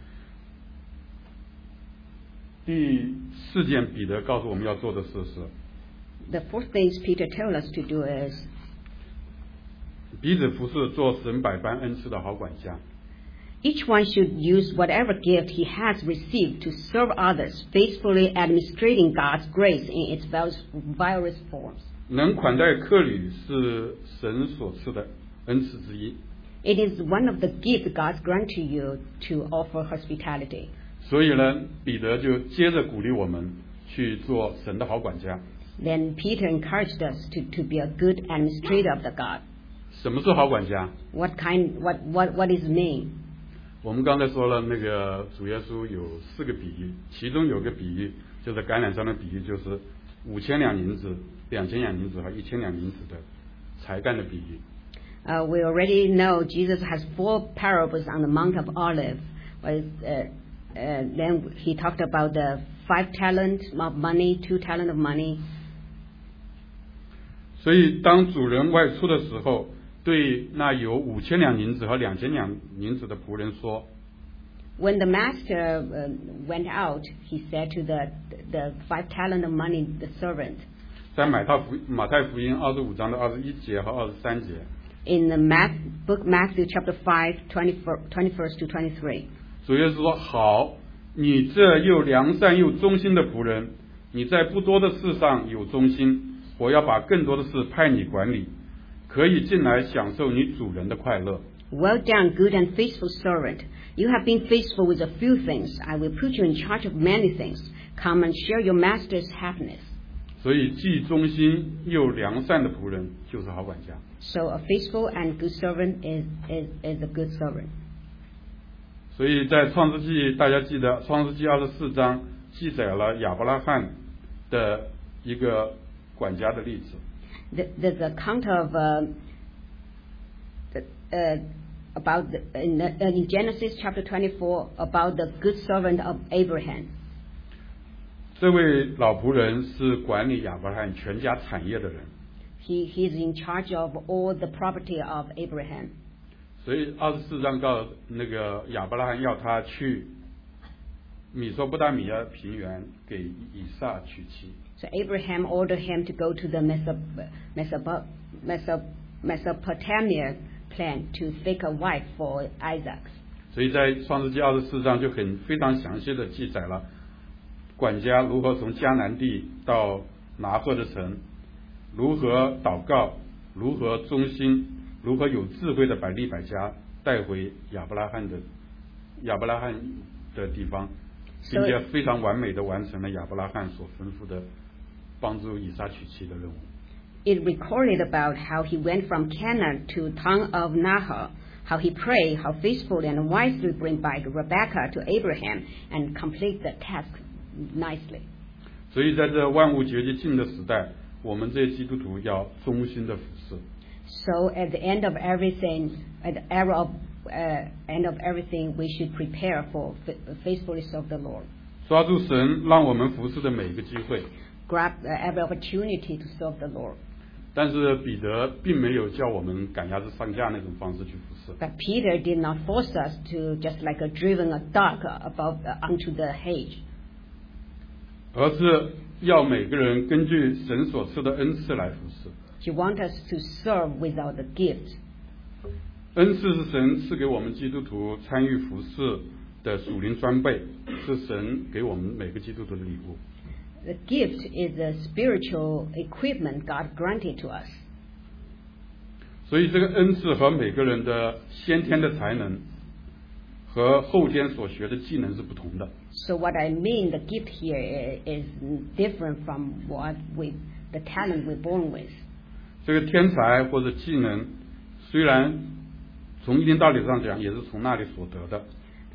Speaker 1: 第4件彼得告诉我们要做的事是
Speaker 2: The fourth thing Peter tells us to do is
Speaker 1: 彼此服侍，做神百般恩赐的好管家。
Speaker 2: Each one should use whatever gift he has received to serve others, faithfully administrating God's grace in its various forms.
Speaker 1: 能款待客旅是神所赐的恩赐之一。
Speaker 2: It is one of the gifts God grants to you to offer hospitality.
Speaker 1: 所以呢，彼得就接着鼓励我们去做神的好管家。
Speaker 2: Then Peter encouraged us to be a good administrator of the God.
Speaker 1: 什么是好管家？
Speaker 2: What is mean?
Speaker 1: 我们刚才说了，那个主耶稣有4个比喻，其中有个比喻就是橄榄山的比喻，就是5000两银子、2000两银子和1000两银子的才干的比喻。
Speaker 2: We already know Jesus has 4 parables on the Mount of Olives. Then he talked about the 5 talents of money, 2 talents of money.
Speaker 1: 所以当主人外出的时候， 对那有5000两银子和2000两银子的仆人说
Speaker 2: When the master went out, he said to the 5 talent of money, the servant.
Speaker 1: 在马太福音25章的21节和23节
Speaker 2: In the book Matthew chapter 5, 21st to 23.
Speaker 1: 主耶稣说好，你这又良善又忠心的仆人，你在不多的事上有忠心，我要把更多的事派你管理，可以进来享受你主人的快乐。
Speaker 2: Well done, good and faithful servant. You have been faithful with a few things. I will put you in charge of many things. Come and share your master's happiness.
Speaker 1: 所以既忠心又良善的仆人就是好管家。
Speaker 2: So a faithful and good servant is a good servant.
Speaker 1: 所以在创世纪，大家记得创世纪24章记载了亚伯拉罕的一个管家的例子。
Speaker 2: There's a account of about in Genesis chapter 24 about the good servant of Abraham.
Speaker 1: 这位老仆人是管理亚伯拉罕全家产业的人。
Speaker 2: He's in charge of all the property of Abraham.
Speaker 1: 所以24章告诉那个亚伯拉罕要他去米索不达米亚平原给以撒娶妻。
Speaker 2: So Abraham ordered him to go to the Mesopotamia plan to take a wife for Isaac.
Speaker 1: 所以在创世纪24章就非常详细的记载了管家如何从迦南地到拿鹤的城，如何祷告，如何忠心，如何有智慧的把利百加带回亚伯拉罕的地方，并且非常完美的完成了亚伯拉罕所吩咐的帮助以撒娶妻的任务。
Speaker 2: It recorded about how he went from Canaan to town of Nahor, how he prayed, how faithfully and wisely bring back Rebekah to Abraham and complete the task nicely.
Speaker 1: 所以在这万物结集尽的时代，我们这些基督徒要忠心的服侍。
Speaker 2: So at the end of everything, at the era of end of everything, we should prepare for faithfully serve the Lord.
Speaker 1: 抓住神让我们服侍的每一个机会。
Speaker 2: Grab every opportunity to serve the Lord.
Speaker 1: 但是彼得并没有叫我们赶鸭子上架那种方式去服侍。
Speaker 2: But Peter did not force us to just like driven a dog onto the hedge.
Speaker 1: 而是要每个人根据神所赐的恩赐来服侍。
Speaker 2: He wants us to serve without the gift.
Speaker 1: 恩赐是神赐给我们基督徒参与服侍的属灵装备，是神给我们每个基督徒的礼物。
Speaker 2: The gift is the spiritual equipment God granted to us.
Speaker 1: 所以这个恩赐和每个人的先天的才能和后天所学的技能是不同的。
Speaker 2: So what I mean, the gift here is different from the talent we're born with.
Speaker 1: 这个天才或者技能，虽然从一定道理上讲也是从那里所得的。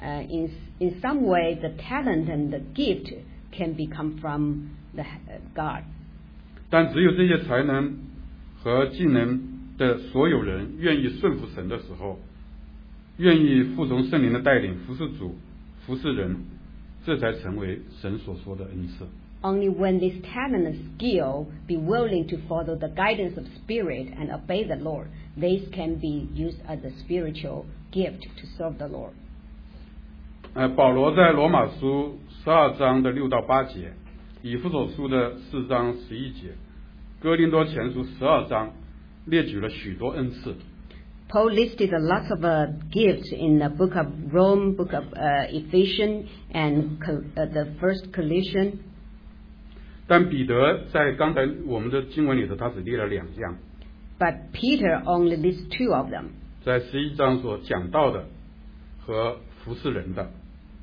Speaker 2: In some way, the talent and the gift can become from God.
Speaker 1: 但只有这些才能和技能的所有人愿意顺服神的时候，愿意服从圣灵的带领，服侍主，服侍人，这才成为神所说的恩赐。
Speaker 2: Only when this talent and skill be willing to follow the guidance of Spirit and obey the Lord, these can be used as a spiritual gift to serve the Lord.
Speaker 1: 保罗在罗马书12章的6到8节，以弗所书的4章11节，哥林多前书12章列举了许多恩赐。
Speaker 2: Paul listed a lot of gifts in the book of Rome, book of Ephesians, and the first Colossians.
Speaker 1: 但彼得在刚才我们的经文里头，他只列了2样。
Speaker 2: But Peter only lists 2 of them.
Speaker 1: 在11章所讲到的和服侍人的。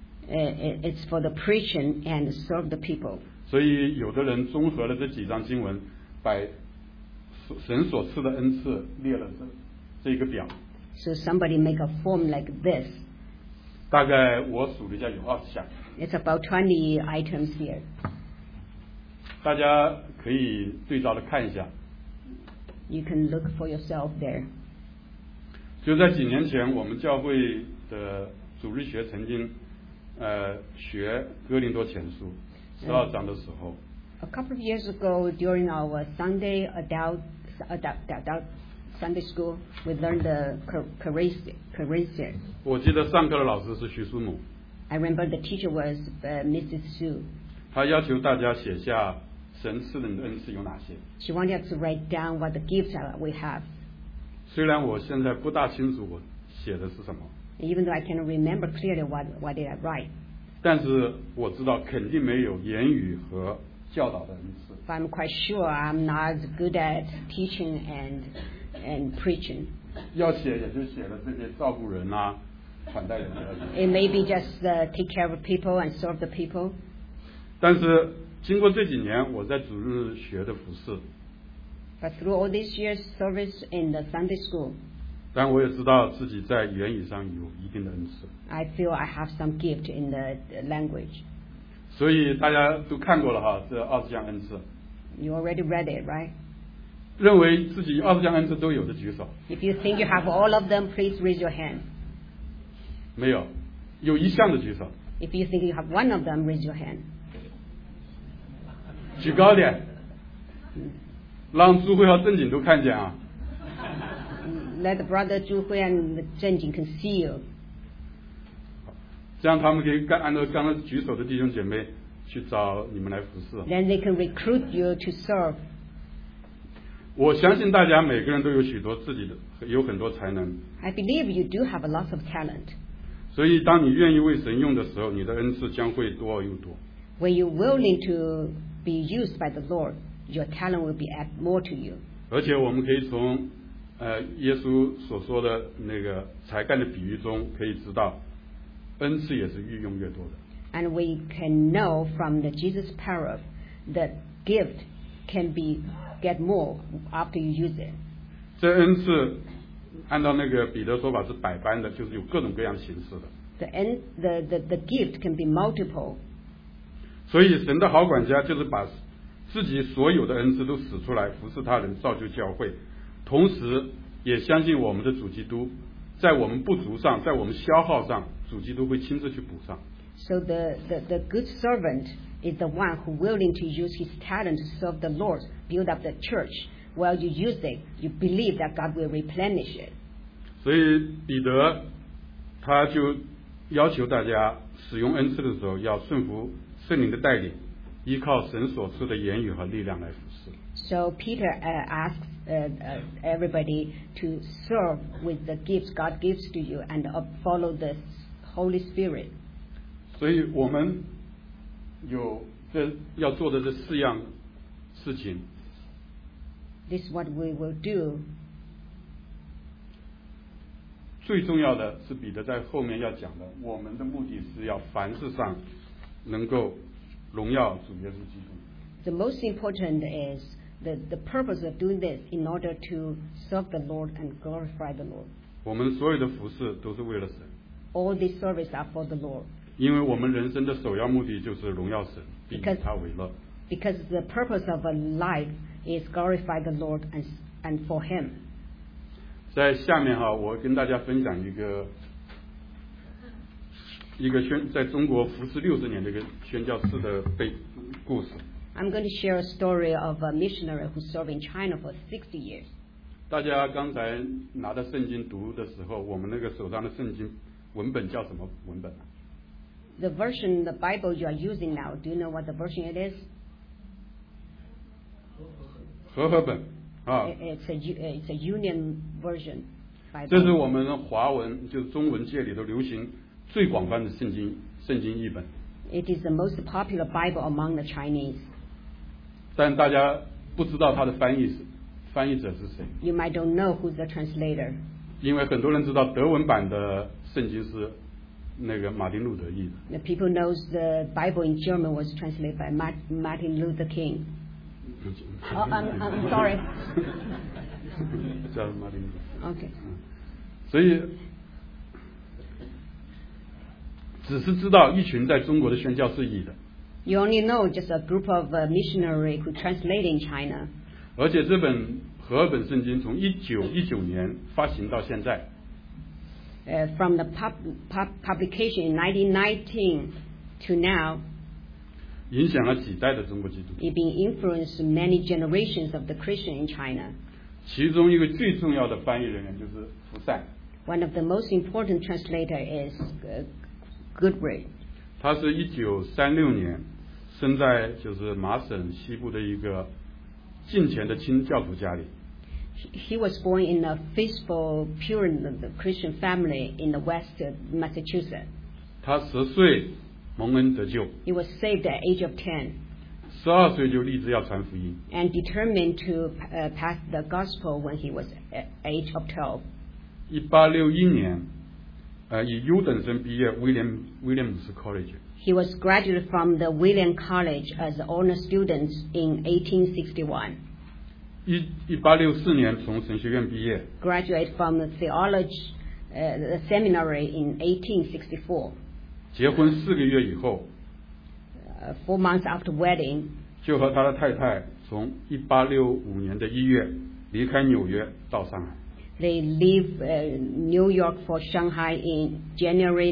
Speaker 2: It's for the preaching and serve the people.
Speaker 1: 所以有的人综合了这几章经文，把神所赐的恩赐列了这个表。
Speaker 2: So somebody make a form like this.
Speaker 1: 大概我数了一下有20项。
Speaker 2: It's about 20 items here.
Speaker 1: 大家可以对照的看一下。
Speaker 2: You can look for yourself there.
Speaker 1: 就在几年前，我们教会的主日学曾经学哥林多前书12章的时候，
Speaker 2: A couple of years ago, during our Sunday adult Sunday school, we learned the Corinthians.
Speaker 1: 我记得上课的老师是徐淑母，
Speaker 2: I remember the teacher was Mrs. Sue.
Speaker 1: 她要求大家写下神赐人的恩赐有哪些。
Speaker 2: She wanted us to write down what the gifts we have.
Speaker 1: 虽然我现在不大清楚我写的是什么，
Speaker 2: Even though I cannot remember clearly what did I write,
Speaker 1: 但是我知道肯定没有言语和教导的恩赐。
Speaker 2: but I'm quite sure I'm not good at teaching and preaching.
Speaker 1: 要写也就写了这些照顾人啊、款待人的恩赐。
Speaker 2: It may be just take care of people and serve the people.
Speaker 1: 但是经过这几年我在主日学的服侍，
Speaker 2: But through all these years service in the Sunday school,
Speaker 1: 但我也知道自己在言语上有一定的恩赐，
Speaker 2: I feel I have some gift in the language.
Speaker 1: 所以大家都看过了哈，这20项恩赐，
Speaker 2: You already read it, right?
Speaker 1: 认为自己20项恩赐都有的举手。
Speaker 2: If you think you have all of them, please raise your hand.
Speaker 1: 没有，有一项的举手，
Speaker 2: If you think you have one of them, raise your hand.
Speaker 1: 举高点，让朱慧和正经都看见啊。
Speaker 2: Let the brother Zhu Hui and Zheng Jing can see you.
Speaker 1: 这样他们可以按照刚才举手的弟兄姐妹去找你们来服侍。
Speaker 2: Then they can recruit you to serve.
Speaker 1: 我相信大家每个人都有许多自己的，有很多才能。
Speaker 2: I believe you do have a lot of talent.
Speaker 1: 所以当你愿意为神用的时候，你的恩赐将会多而又多。
Speaker 2: When you're willing to be used by the Lord, your talent will be added more to you.
Speaker 1: 而且我们可以从耶稣所说的那个才干的比喻中可以知道，恩赐也是愈用越多的。
Speaker 2: And we can know from the Jesus parable that gift can be get more after you use it.
Speaker 1: 这恩赐按照那个彼得说法是百般的，就是有各种各样形式的。
Speaker 2: The gift can be multiple.
Speaker 1: 所以神的好管家就是把自己所有的恩赐都使出来，服侍他人，造就教会，同时也相信我们的主基督在我们不足上，在我们消耗上，主基督会亲自去补上。
Speaker 2: So the good servant is the one who willing to use his talent to serve the Lord, build up the church. While you use it, you believe that God will replenish it.
Speaker 1: 所以彼得他就要求大家使用恩赐的时候要顺服圣灵的带领，依靠神所赐的言语和力量来服侍。
Speaker 2: So Peter asks everybody to serve with the gifts God gives to you and follow the Holy Spirit.
Speaker 1: 所以我们有这要做的这4样事情，
Speaker 2: This is what we will do.
Speaker 1: 最重要的是彼得在后面要讲的，我们的目的是要凡事上能够荣耀主耶稣基督。
Speaker 2: The most important is the purpose of doing this in order to serve the Lord and glorify the Lord.
Speaker 1: 我们所有的服事都是为了神，
Speaker 2: All these services are for the Lord.
Speaker 1: 因为我们人生的首要目的就是荣耀神，并以他为乐。
Speaker 2: Because the purpose of a life is glorify the Lord and for Him.
Speaker 1: 在下面哈，我跟大家分享一个在中国服侍60年的一个宣教士的故事。
Speaker 2: I'm going to share a story of a missionary who served in China for 60 years.
Speaker 1: 大家刚才拿着圣经读的时候，我们那个手上的圣经文本叫什么文本啊？
Speaker 2: The version, the Bible you are using now, do you know what the version it is?
Speaker 1: 和合本啊，
Speaker 2: It's a Union version
Speaker 1: 这是
Speaker 2: Bible.
Speaker 1: 我们华文就是中文界里头流行最广泛的圣经译本。
Speaker 2: It is the most popular Bible among the Chinese.
Speaker 1: 但大家不知道它的翻译者是谁，
Speaker 2: You might don't know who's the translator.
Speaker 1: 因为很多人知道德文版的圣经是那个马丁路德译的。
Speaker 2: The people knows the Bible in German was translated by Martin Luther King. Oh, I'm sorry.
Speaker 1: 叫马丁路德。
Speaker 2: Okay.
Speaker 1: 所以只是知道一群在中国的宣教士译的，
Speaker 2: You only know just a group of missionaries who translate in China.
Speaker 1: 而且这本和合本圣经从1919年发行到现在，
Speaker 2: From the publication in 1919 to now,
Speaker 1: 影响了几代的中国基督徒。
Speaker 2: it been influenced many generations of the Christian in China.
Speaker 1: 其中一个最重要的翻译人员就是福善。
Speaker 2: One of the most important translator is Goodrich.
Speaker 1: 他是1936年生在就是麻省西部的一个敬虔的清教徒家里。
Speaker 2: He was born in a faithful Puritan Christian family in the West Massachusetts.
Speaker 1: 他10岁蒙恩得救。
Speaker 2: He was saved at age of 10.
Speaker 1: 12岁就立志要传福音。
Speaker 2: And determined to pass the gospel when he was at age of 12.
Speaker 1: 1861年，以优等生毕业威廉姆斯 College。
Speaker 2: He was graduated from the William College as an honor student in 1861.
Speaker 1: 1864年从神学院毕业。
Speaker 2: Graduated from the theology seminary in 1864.
Speaker 1: 结婚4个月以后。
Speaker 2: 4 months after wedding.
Speaker 1: 就和他的太太从1865年的1月离开纽约到上海。
Speaker 2: They leave New York for Shanghai in January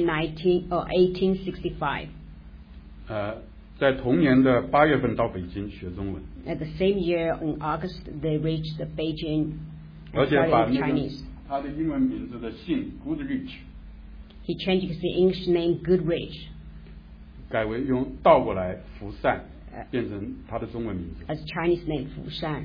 Speaker 2: 1865.
Speaker 1: 在同年的8月份到北京学中文。
Speaker 2: At the same year in August, they reached Beijing and
Speaker 1: 而且把
Speaker 2: studied Chinese.
Speaker 1: 他的英文名字的姓 Goodrich.
Speaker 2: He changed his English name Goodrich.
Speaker 1: 改为用倒过来福善，变成他的中文名字。
Speaker 2: As Chinese name Fu Shan.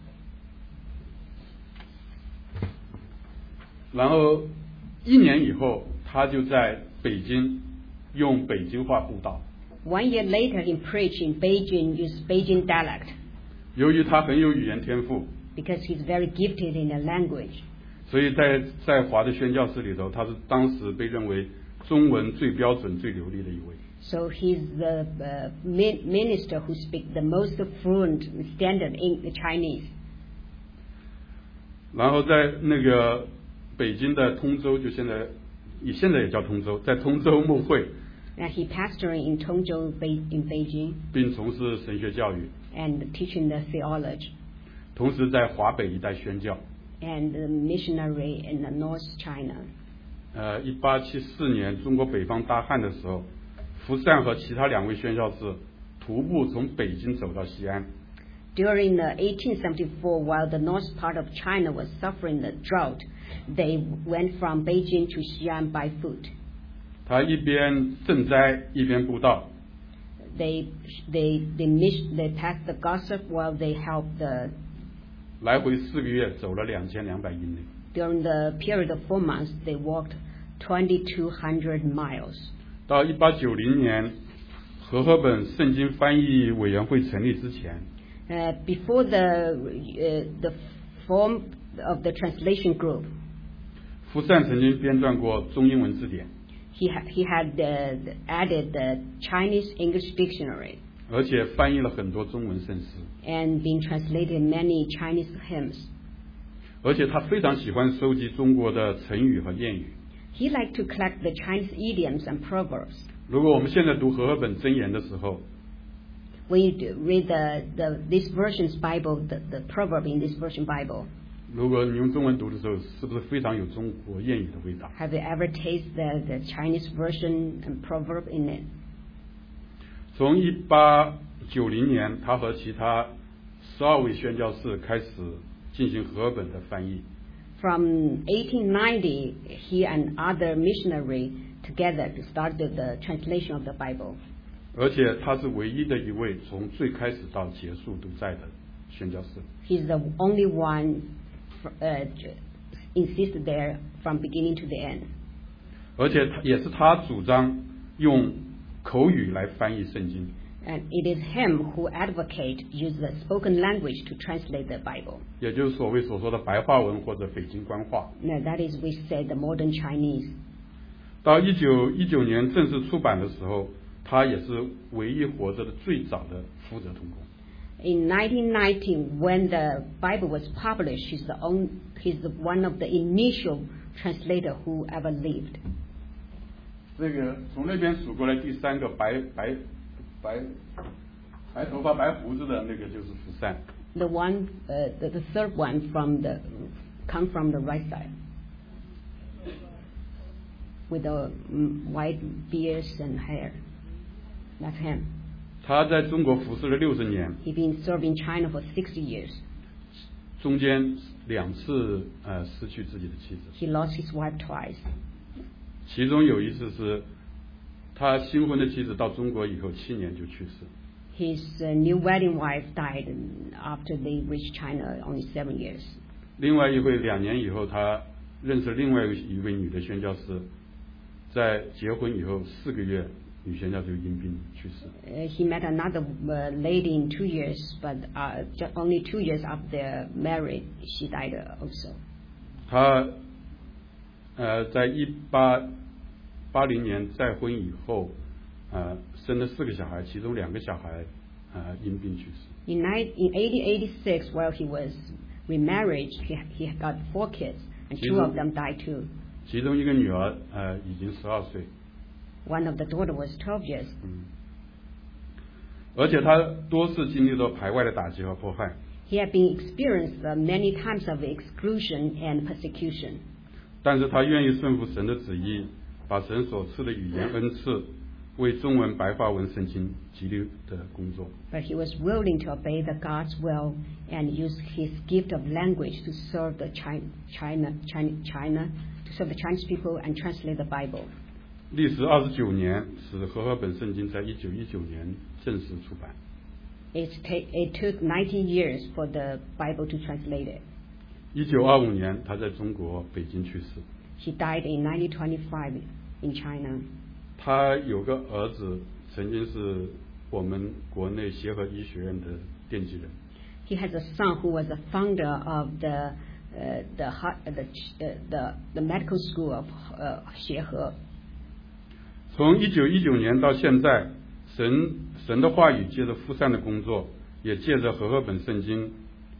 Speaker 1: 然后1年以后，他就在北京用北京话布道。
Speaker 2: 1 year later, he preached in Beijing, used Beijing dialect.
Speaker 1: 由于他很有语言天赋
Speaker 2: Because he's very gifted in the language.
Speaker 1: 所以在华的宣教士里头，他是当时被认为中文最标准、最流利的一位。
Speaker 2: So he's the minister who speaks the most fluent standard in the Chinese.
Speaker 1: 然后在那个北京的通州，就现在也叫通州，在通州牧会。
Speaker 2: And he pastored in Tongzhou in Beijing.
Speaker 1: 并从事神学教育。
Speaker 2: And teaching the theology.
Speaker 1: 同时在华北一带宣教。
Speaker 2: And missionary in the North China.
Speaker 1: 1874年中国北方大旱的时候，福善和其他2位宣教士徒步从北京走到西安。
Speaker 2: During 1874, while the north part of China was suffering the drought, they went from Beijing to Xi'an by foot.
Speaker 1: 他一边赈灾一边布道。
Speaker 2: They passed the gospel while they helped the.
Speaker 1: 来回4个月走了2200英里。
Speaker 2: During the period of 4 months, they walked 2,200 miles.
Speaker 1: 到1890年，和合本圣经翻译委员会成立之前。
Speaker 2: Before the form of the translation group.
Speaker 1: 福善曾经编撰过中英文字典。
Speaker 2: He had added the Chinese English dictionary.
Speaker 1: 而且翻译了很多中文圣诗。
Speaker 2: And been translated many Chinese hymns.
Speaker 1: 而且他非常喜欢收集中国的成语和谚语。
Speaker 2: He liked to collect the Chinese idioms and proverbs.
Speaker 1: 如果我们现在读和合本箴言的时候
Speaker 2: When you read this version's Bible, the proverb in this version Bible.
Speaker 1: 如果你用中文读的时候，是不是非常有中国谚语的味道
Speaker 2: Have you ever tasted the Chinese version and proverb in it?
Speaker 1: 从1890年，他和其他12位宣教士开始进行和合本的翻译。
Speaker 2: From 1890, he and other missionaries together started the translation of the Bible.
Speaker 1: 而且他是唯一的一位从最开始到结束都在的宣教士。
Speaker 2: He's the only one insisted there from beginning to the end.
Speaker 1: 而且也是他主张用口语来翻译圣经。
Speaker 2: And it is him who advocate use the spoken language to translate the Bible.
Speaker 1: 也就是所谓所说的白话文或者北京官话。
Speaker 2: Now, that is we say the modern Chinese.
Speaker 1: 到1919年正式出版的时候，他也是唯一活着的最早的负责同工。
Speaker 2: In 1919, when the Bible was published, he's one of the initial translator who ever lived.
Speaker 1: 这个从那边数过来第3个白头发白胡子的那个就是福善。
Speaker 2: The third one come from the right side, with the white beards and hair. That's him.
Speaker 1: 他在中国服侍了60年。
Speaker 2: He's been serving China for 60 years.
Speaker 1: 中间2次失去自己的妻子。
Speaker 2: He lost his wife twice.
Speaker 1: 其中有一次是他新婚的妻子到中国以后7年就去世。
Speaker 2: His new wedding wife died after they reached China, only 7 years.
Speaker 1: 另外一回2年以后，他认识另外一位女的宣教师，在结婚以后4个月，女宣教师就因病去世。
Speaker 2: He met another lady in 2 years, but only 2 years after their marriage, she died also.
Speaker 1: 他在1880年再婚以后，生了4个小孩，其中2个小孩因病去世。
Speaker 2: In 1886, while he was remarried, he got 4 kids, and 2 of them died too.
Speaker 1: 其中一个女儿已经12岁。
Speaker 2: One of the daughter was 12 years.
Speaker 1: 而且他多次经历了排外的打击和迫害。
Speaker 2: He had been experienced many times of exclusion and persecution.
Speaker 1: 但是他愿意顺服神的旨意，把神所赐的语言恩赐为中文白话文圣经极力的工作。
Speaker 2: But he was willing to obey the God's will and use his gift of language to serve the China, to serve the Chinese people and translate the Bible.
Speaker 1: 历时29年，使和合本圣经在1919年正式出版。
Speaker 2: It took 19 years for the Bible to translate it.
Speaker 1: 1925年，他在中国北京去世。
Speaker 2: He died in 1925 in China.
Speaker 1: 他有个儿子，曾经是我们国内协和医学院的奠基人。
Speaker 2: He has a son who was a founder of the medical school of 协和.
Speaker 1: 从1919年到现在，神的话语借着福善的工作，也借着和合本圣经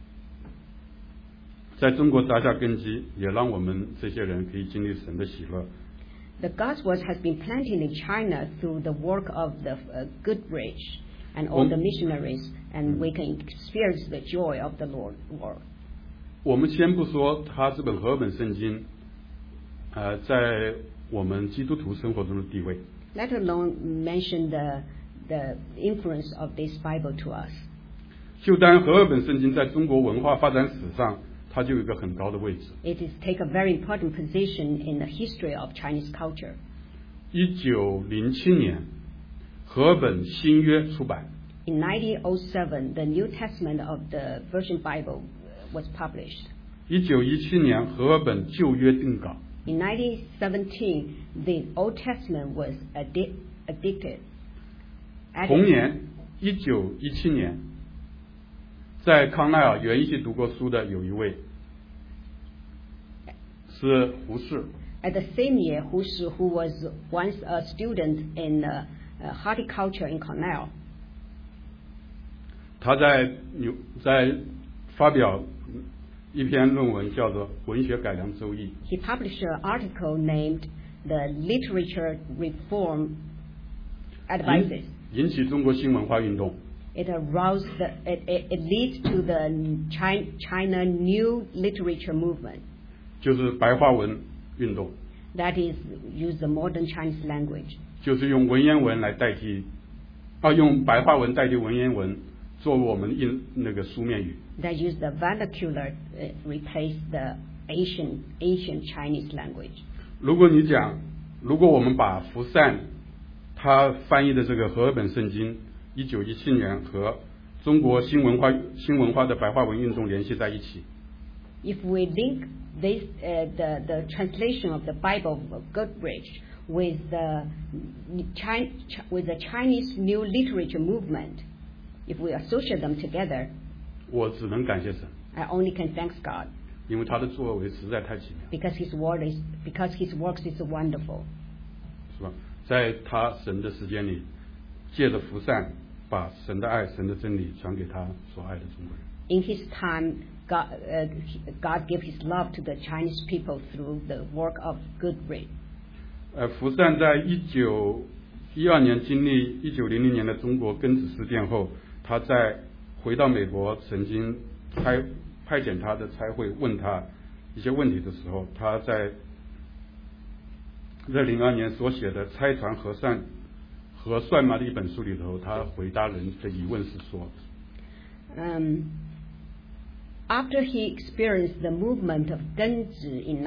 Speaker 1: 在中国扎下根基，也让我们这些人可以经历神的喜乐。
Speaker 2: The Gospel has been planted in China through the work of the Goodbridge and all the missionaries, and we can experience the joy of the Lord.
Speaker 1: 我们先不说他这本和合本圣经，在我们基督徒生活中的地位。
Speaker 2: Let alone mention the influence of this Bible to us.
Speaker 1: 就单和合本圣经在中国文化发展史上，它就有一个很高的位置。
Speaker 2: It is take a very important position in the history of Chinese culture.
Speaker 1: 1907年，和合本新约出版。
Speaker 2: In 1907, the New Testament of the Version Bible was published.
Speaker 1: 1917年，和合本旧约定稿。
Speaker 2: In 1917, the Old Testament was addicted.
Speaker 1: 同年，1917年，在康奈尔园一起读过书的有一位是胡适。
Speaker 2: At the same year, Hu Shi, who was once a student in horticulture in Cornell,
Speaker 1: 他在发表一篇论文，叫做《文学改良周易》。
Speaker 2: he published an article named "The Literature Reform Advices."
Speaker 1: 引起中国新文化运动。
Speaker 2: It aroused it leads to the China New Literature Movement.
Speaker 1: 就是白话文运动。
Speaker 2: That is, use the modern Chinese language.
Speaker 1: 就是用文言文来代替，用白话文代替文言文，作为我们那个书面语。
Speaker 2: That use the vernacular replace the ancient Chinese language.
Speaker 1: 如果我们把福善他翻译的这个和合本圣经1917年和中国新文化的白话文运动联系在一起，
Speaker 2: If we link this the translation of the Bible of Goodbridge with the Chinese New Literature movement, if we associate them together,
Speaker 1: 我只能感谢神，
Speaker 2: I only can thank God
Speaker 1: 因为他的作为实在太奇妙，
Speaker 2: because His works is wonderful.
Speaker 1: 是吧？在他神的时间里，借着福善，把神的爱、神的真理传给他所爱的中国人。
Speaker 2: In His time, God gave His love to the Chinese people through the work of Goodbridge.
Speaker 1: 福善在1912年经历1900年的中国庚子事件后，他在回到美国曾经派遣他的差会问他一些问题的时候，他在02年所写的《拆船和算嘛》的一本书里头，他回答人的疑问是说
Speaker 2: After he experienced the movement of Genzhi in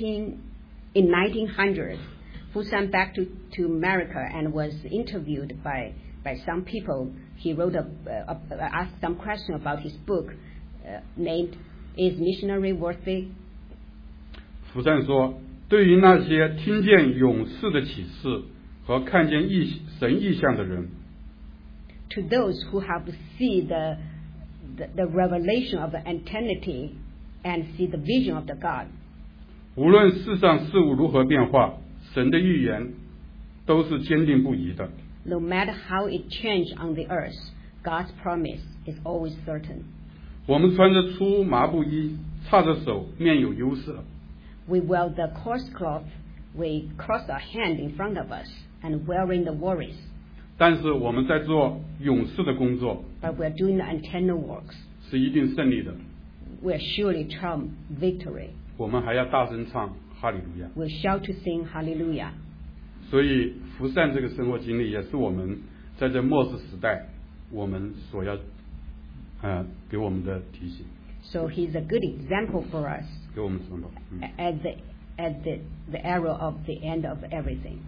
Speaker 2: 1900, Fu San back to America and was interviewed by some people. He asked some question about his book named "Is Missionary Worthy?"
Speaker 1: 福善说，对于那些听见永世的启示和看见神异象的人
Speaker 2: To those who have seen the revelation of the eternity and see the vision of the God,
Speaker 1: 无论世上事物如何变化，神的预言都是坚定不移的。
Speaker 2: no matter how it changed on the earth, God's promise is always certain.
Speaker 1: 我们穿着粗麻布衣，叉着手，面有忧色。
Speaker 2: We wear the coarse cloth, we cross our hand in front of us, and wearing the worries.
Speaker 1: 但是我们在做勇士的工作，
Speaker 2: But we're doing the eternal works.
Speaker 1: 是一定胜利的。
Speaker 2: We're surely trump victory.
Speaker 1: 我们还要大声唱哈利路亚。
Speaker 2: We'll shout to sing hallelujah.
Speaker 1: 所以福善这个生活经历，也是我们在这末世时代，我们所要给我们的提醒。
Speaker 2: So he's a good example for us
Speaker 1: 给我们什么？
Speaker 2: at the era of the end of everything.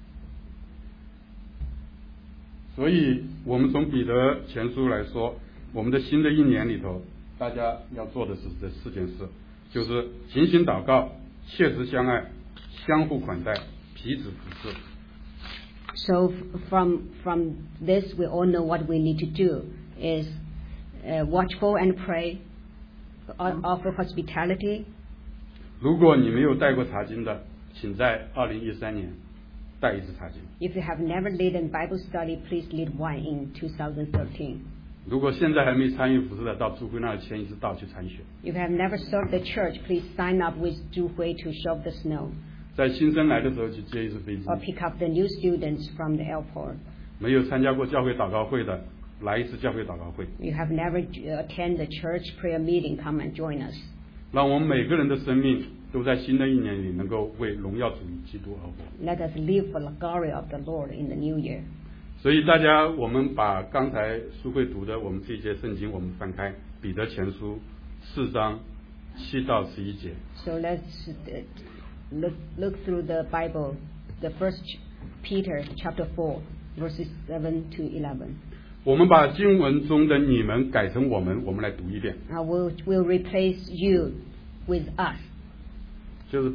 Speaker 1: 所以我们从彼得前书来说，我们的新的一年里头，大家要做的是这4件事，就是勤行祷告，切实相爱，相互款待，彼此服侍。
Speaker 2: So from this, we all know what we need to do is watchful and pray, offer hospitality.
Speaker 1: 如果你没有带过查经的，请在2013年带一次查经。
Speaker 2: If you have never led a Bible study, please lead one in 2013.
Speaker 1: 如果现在还没参与服侍的，到朱辉那儿签一次到去参选。
Speaker 2: If you have never served the church, please sign up with Zhu Hui to shove the snow,
Speaker 1: 在新生来的时候去接一次飞机。
Speaker 2: or pick up the new students from the airport.
Speaker 1: 没有参加过教会祷告会的，来一次教会祷告会。
Speaker 2: You have never attended the church prayer meeting, come and join us.
Speaker 1: 让我们每个人的生命都在新的一年里能够为荣耀主基督而活。
Speaker 2: Let us live for the glory of the Lord in the new year.
Speaker 1: 所以大家，我们把刚才书会读的我们这一节圣经，我们翻开彼得前书4章7到11节。
Speaker 2: So let's look through the Bible, the First Peter chapter 4, verses 7 to 11.
Speaker 1: 我们把经文中的你们改成我们来读一遍。
Speaker 2: We'll replace you with us.
Speaker 1: 就是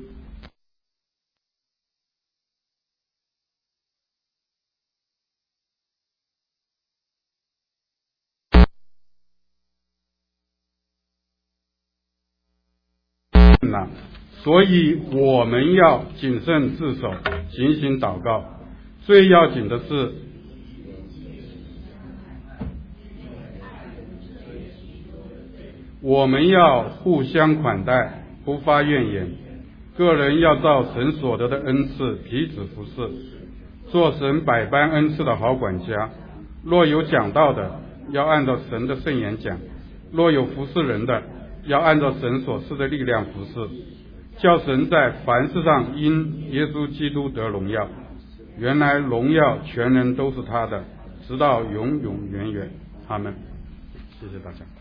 Speaker 1: 所以我们要谨慎自守，警醒祷告。最要紧的是，我们要互相款待，不发怨言。个人要照神所得的恩赐彼此服侍，做神百般恩赐的好管家。若有讲道的，要按照神的圣言讲；若有服侍人的，要按照神所赐的力量服侍，叫神在凡事上因耶稣基督得荣耀。原来荣耀全人都是他的，直到永永远远。阿们。谢谢大家。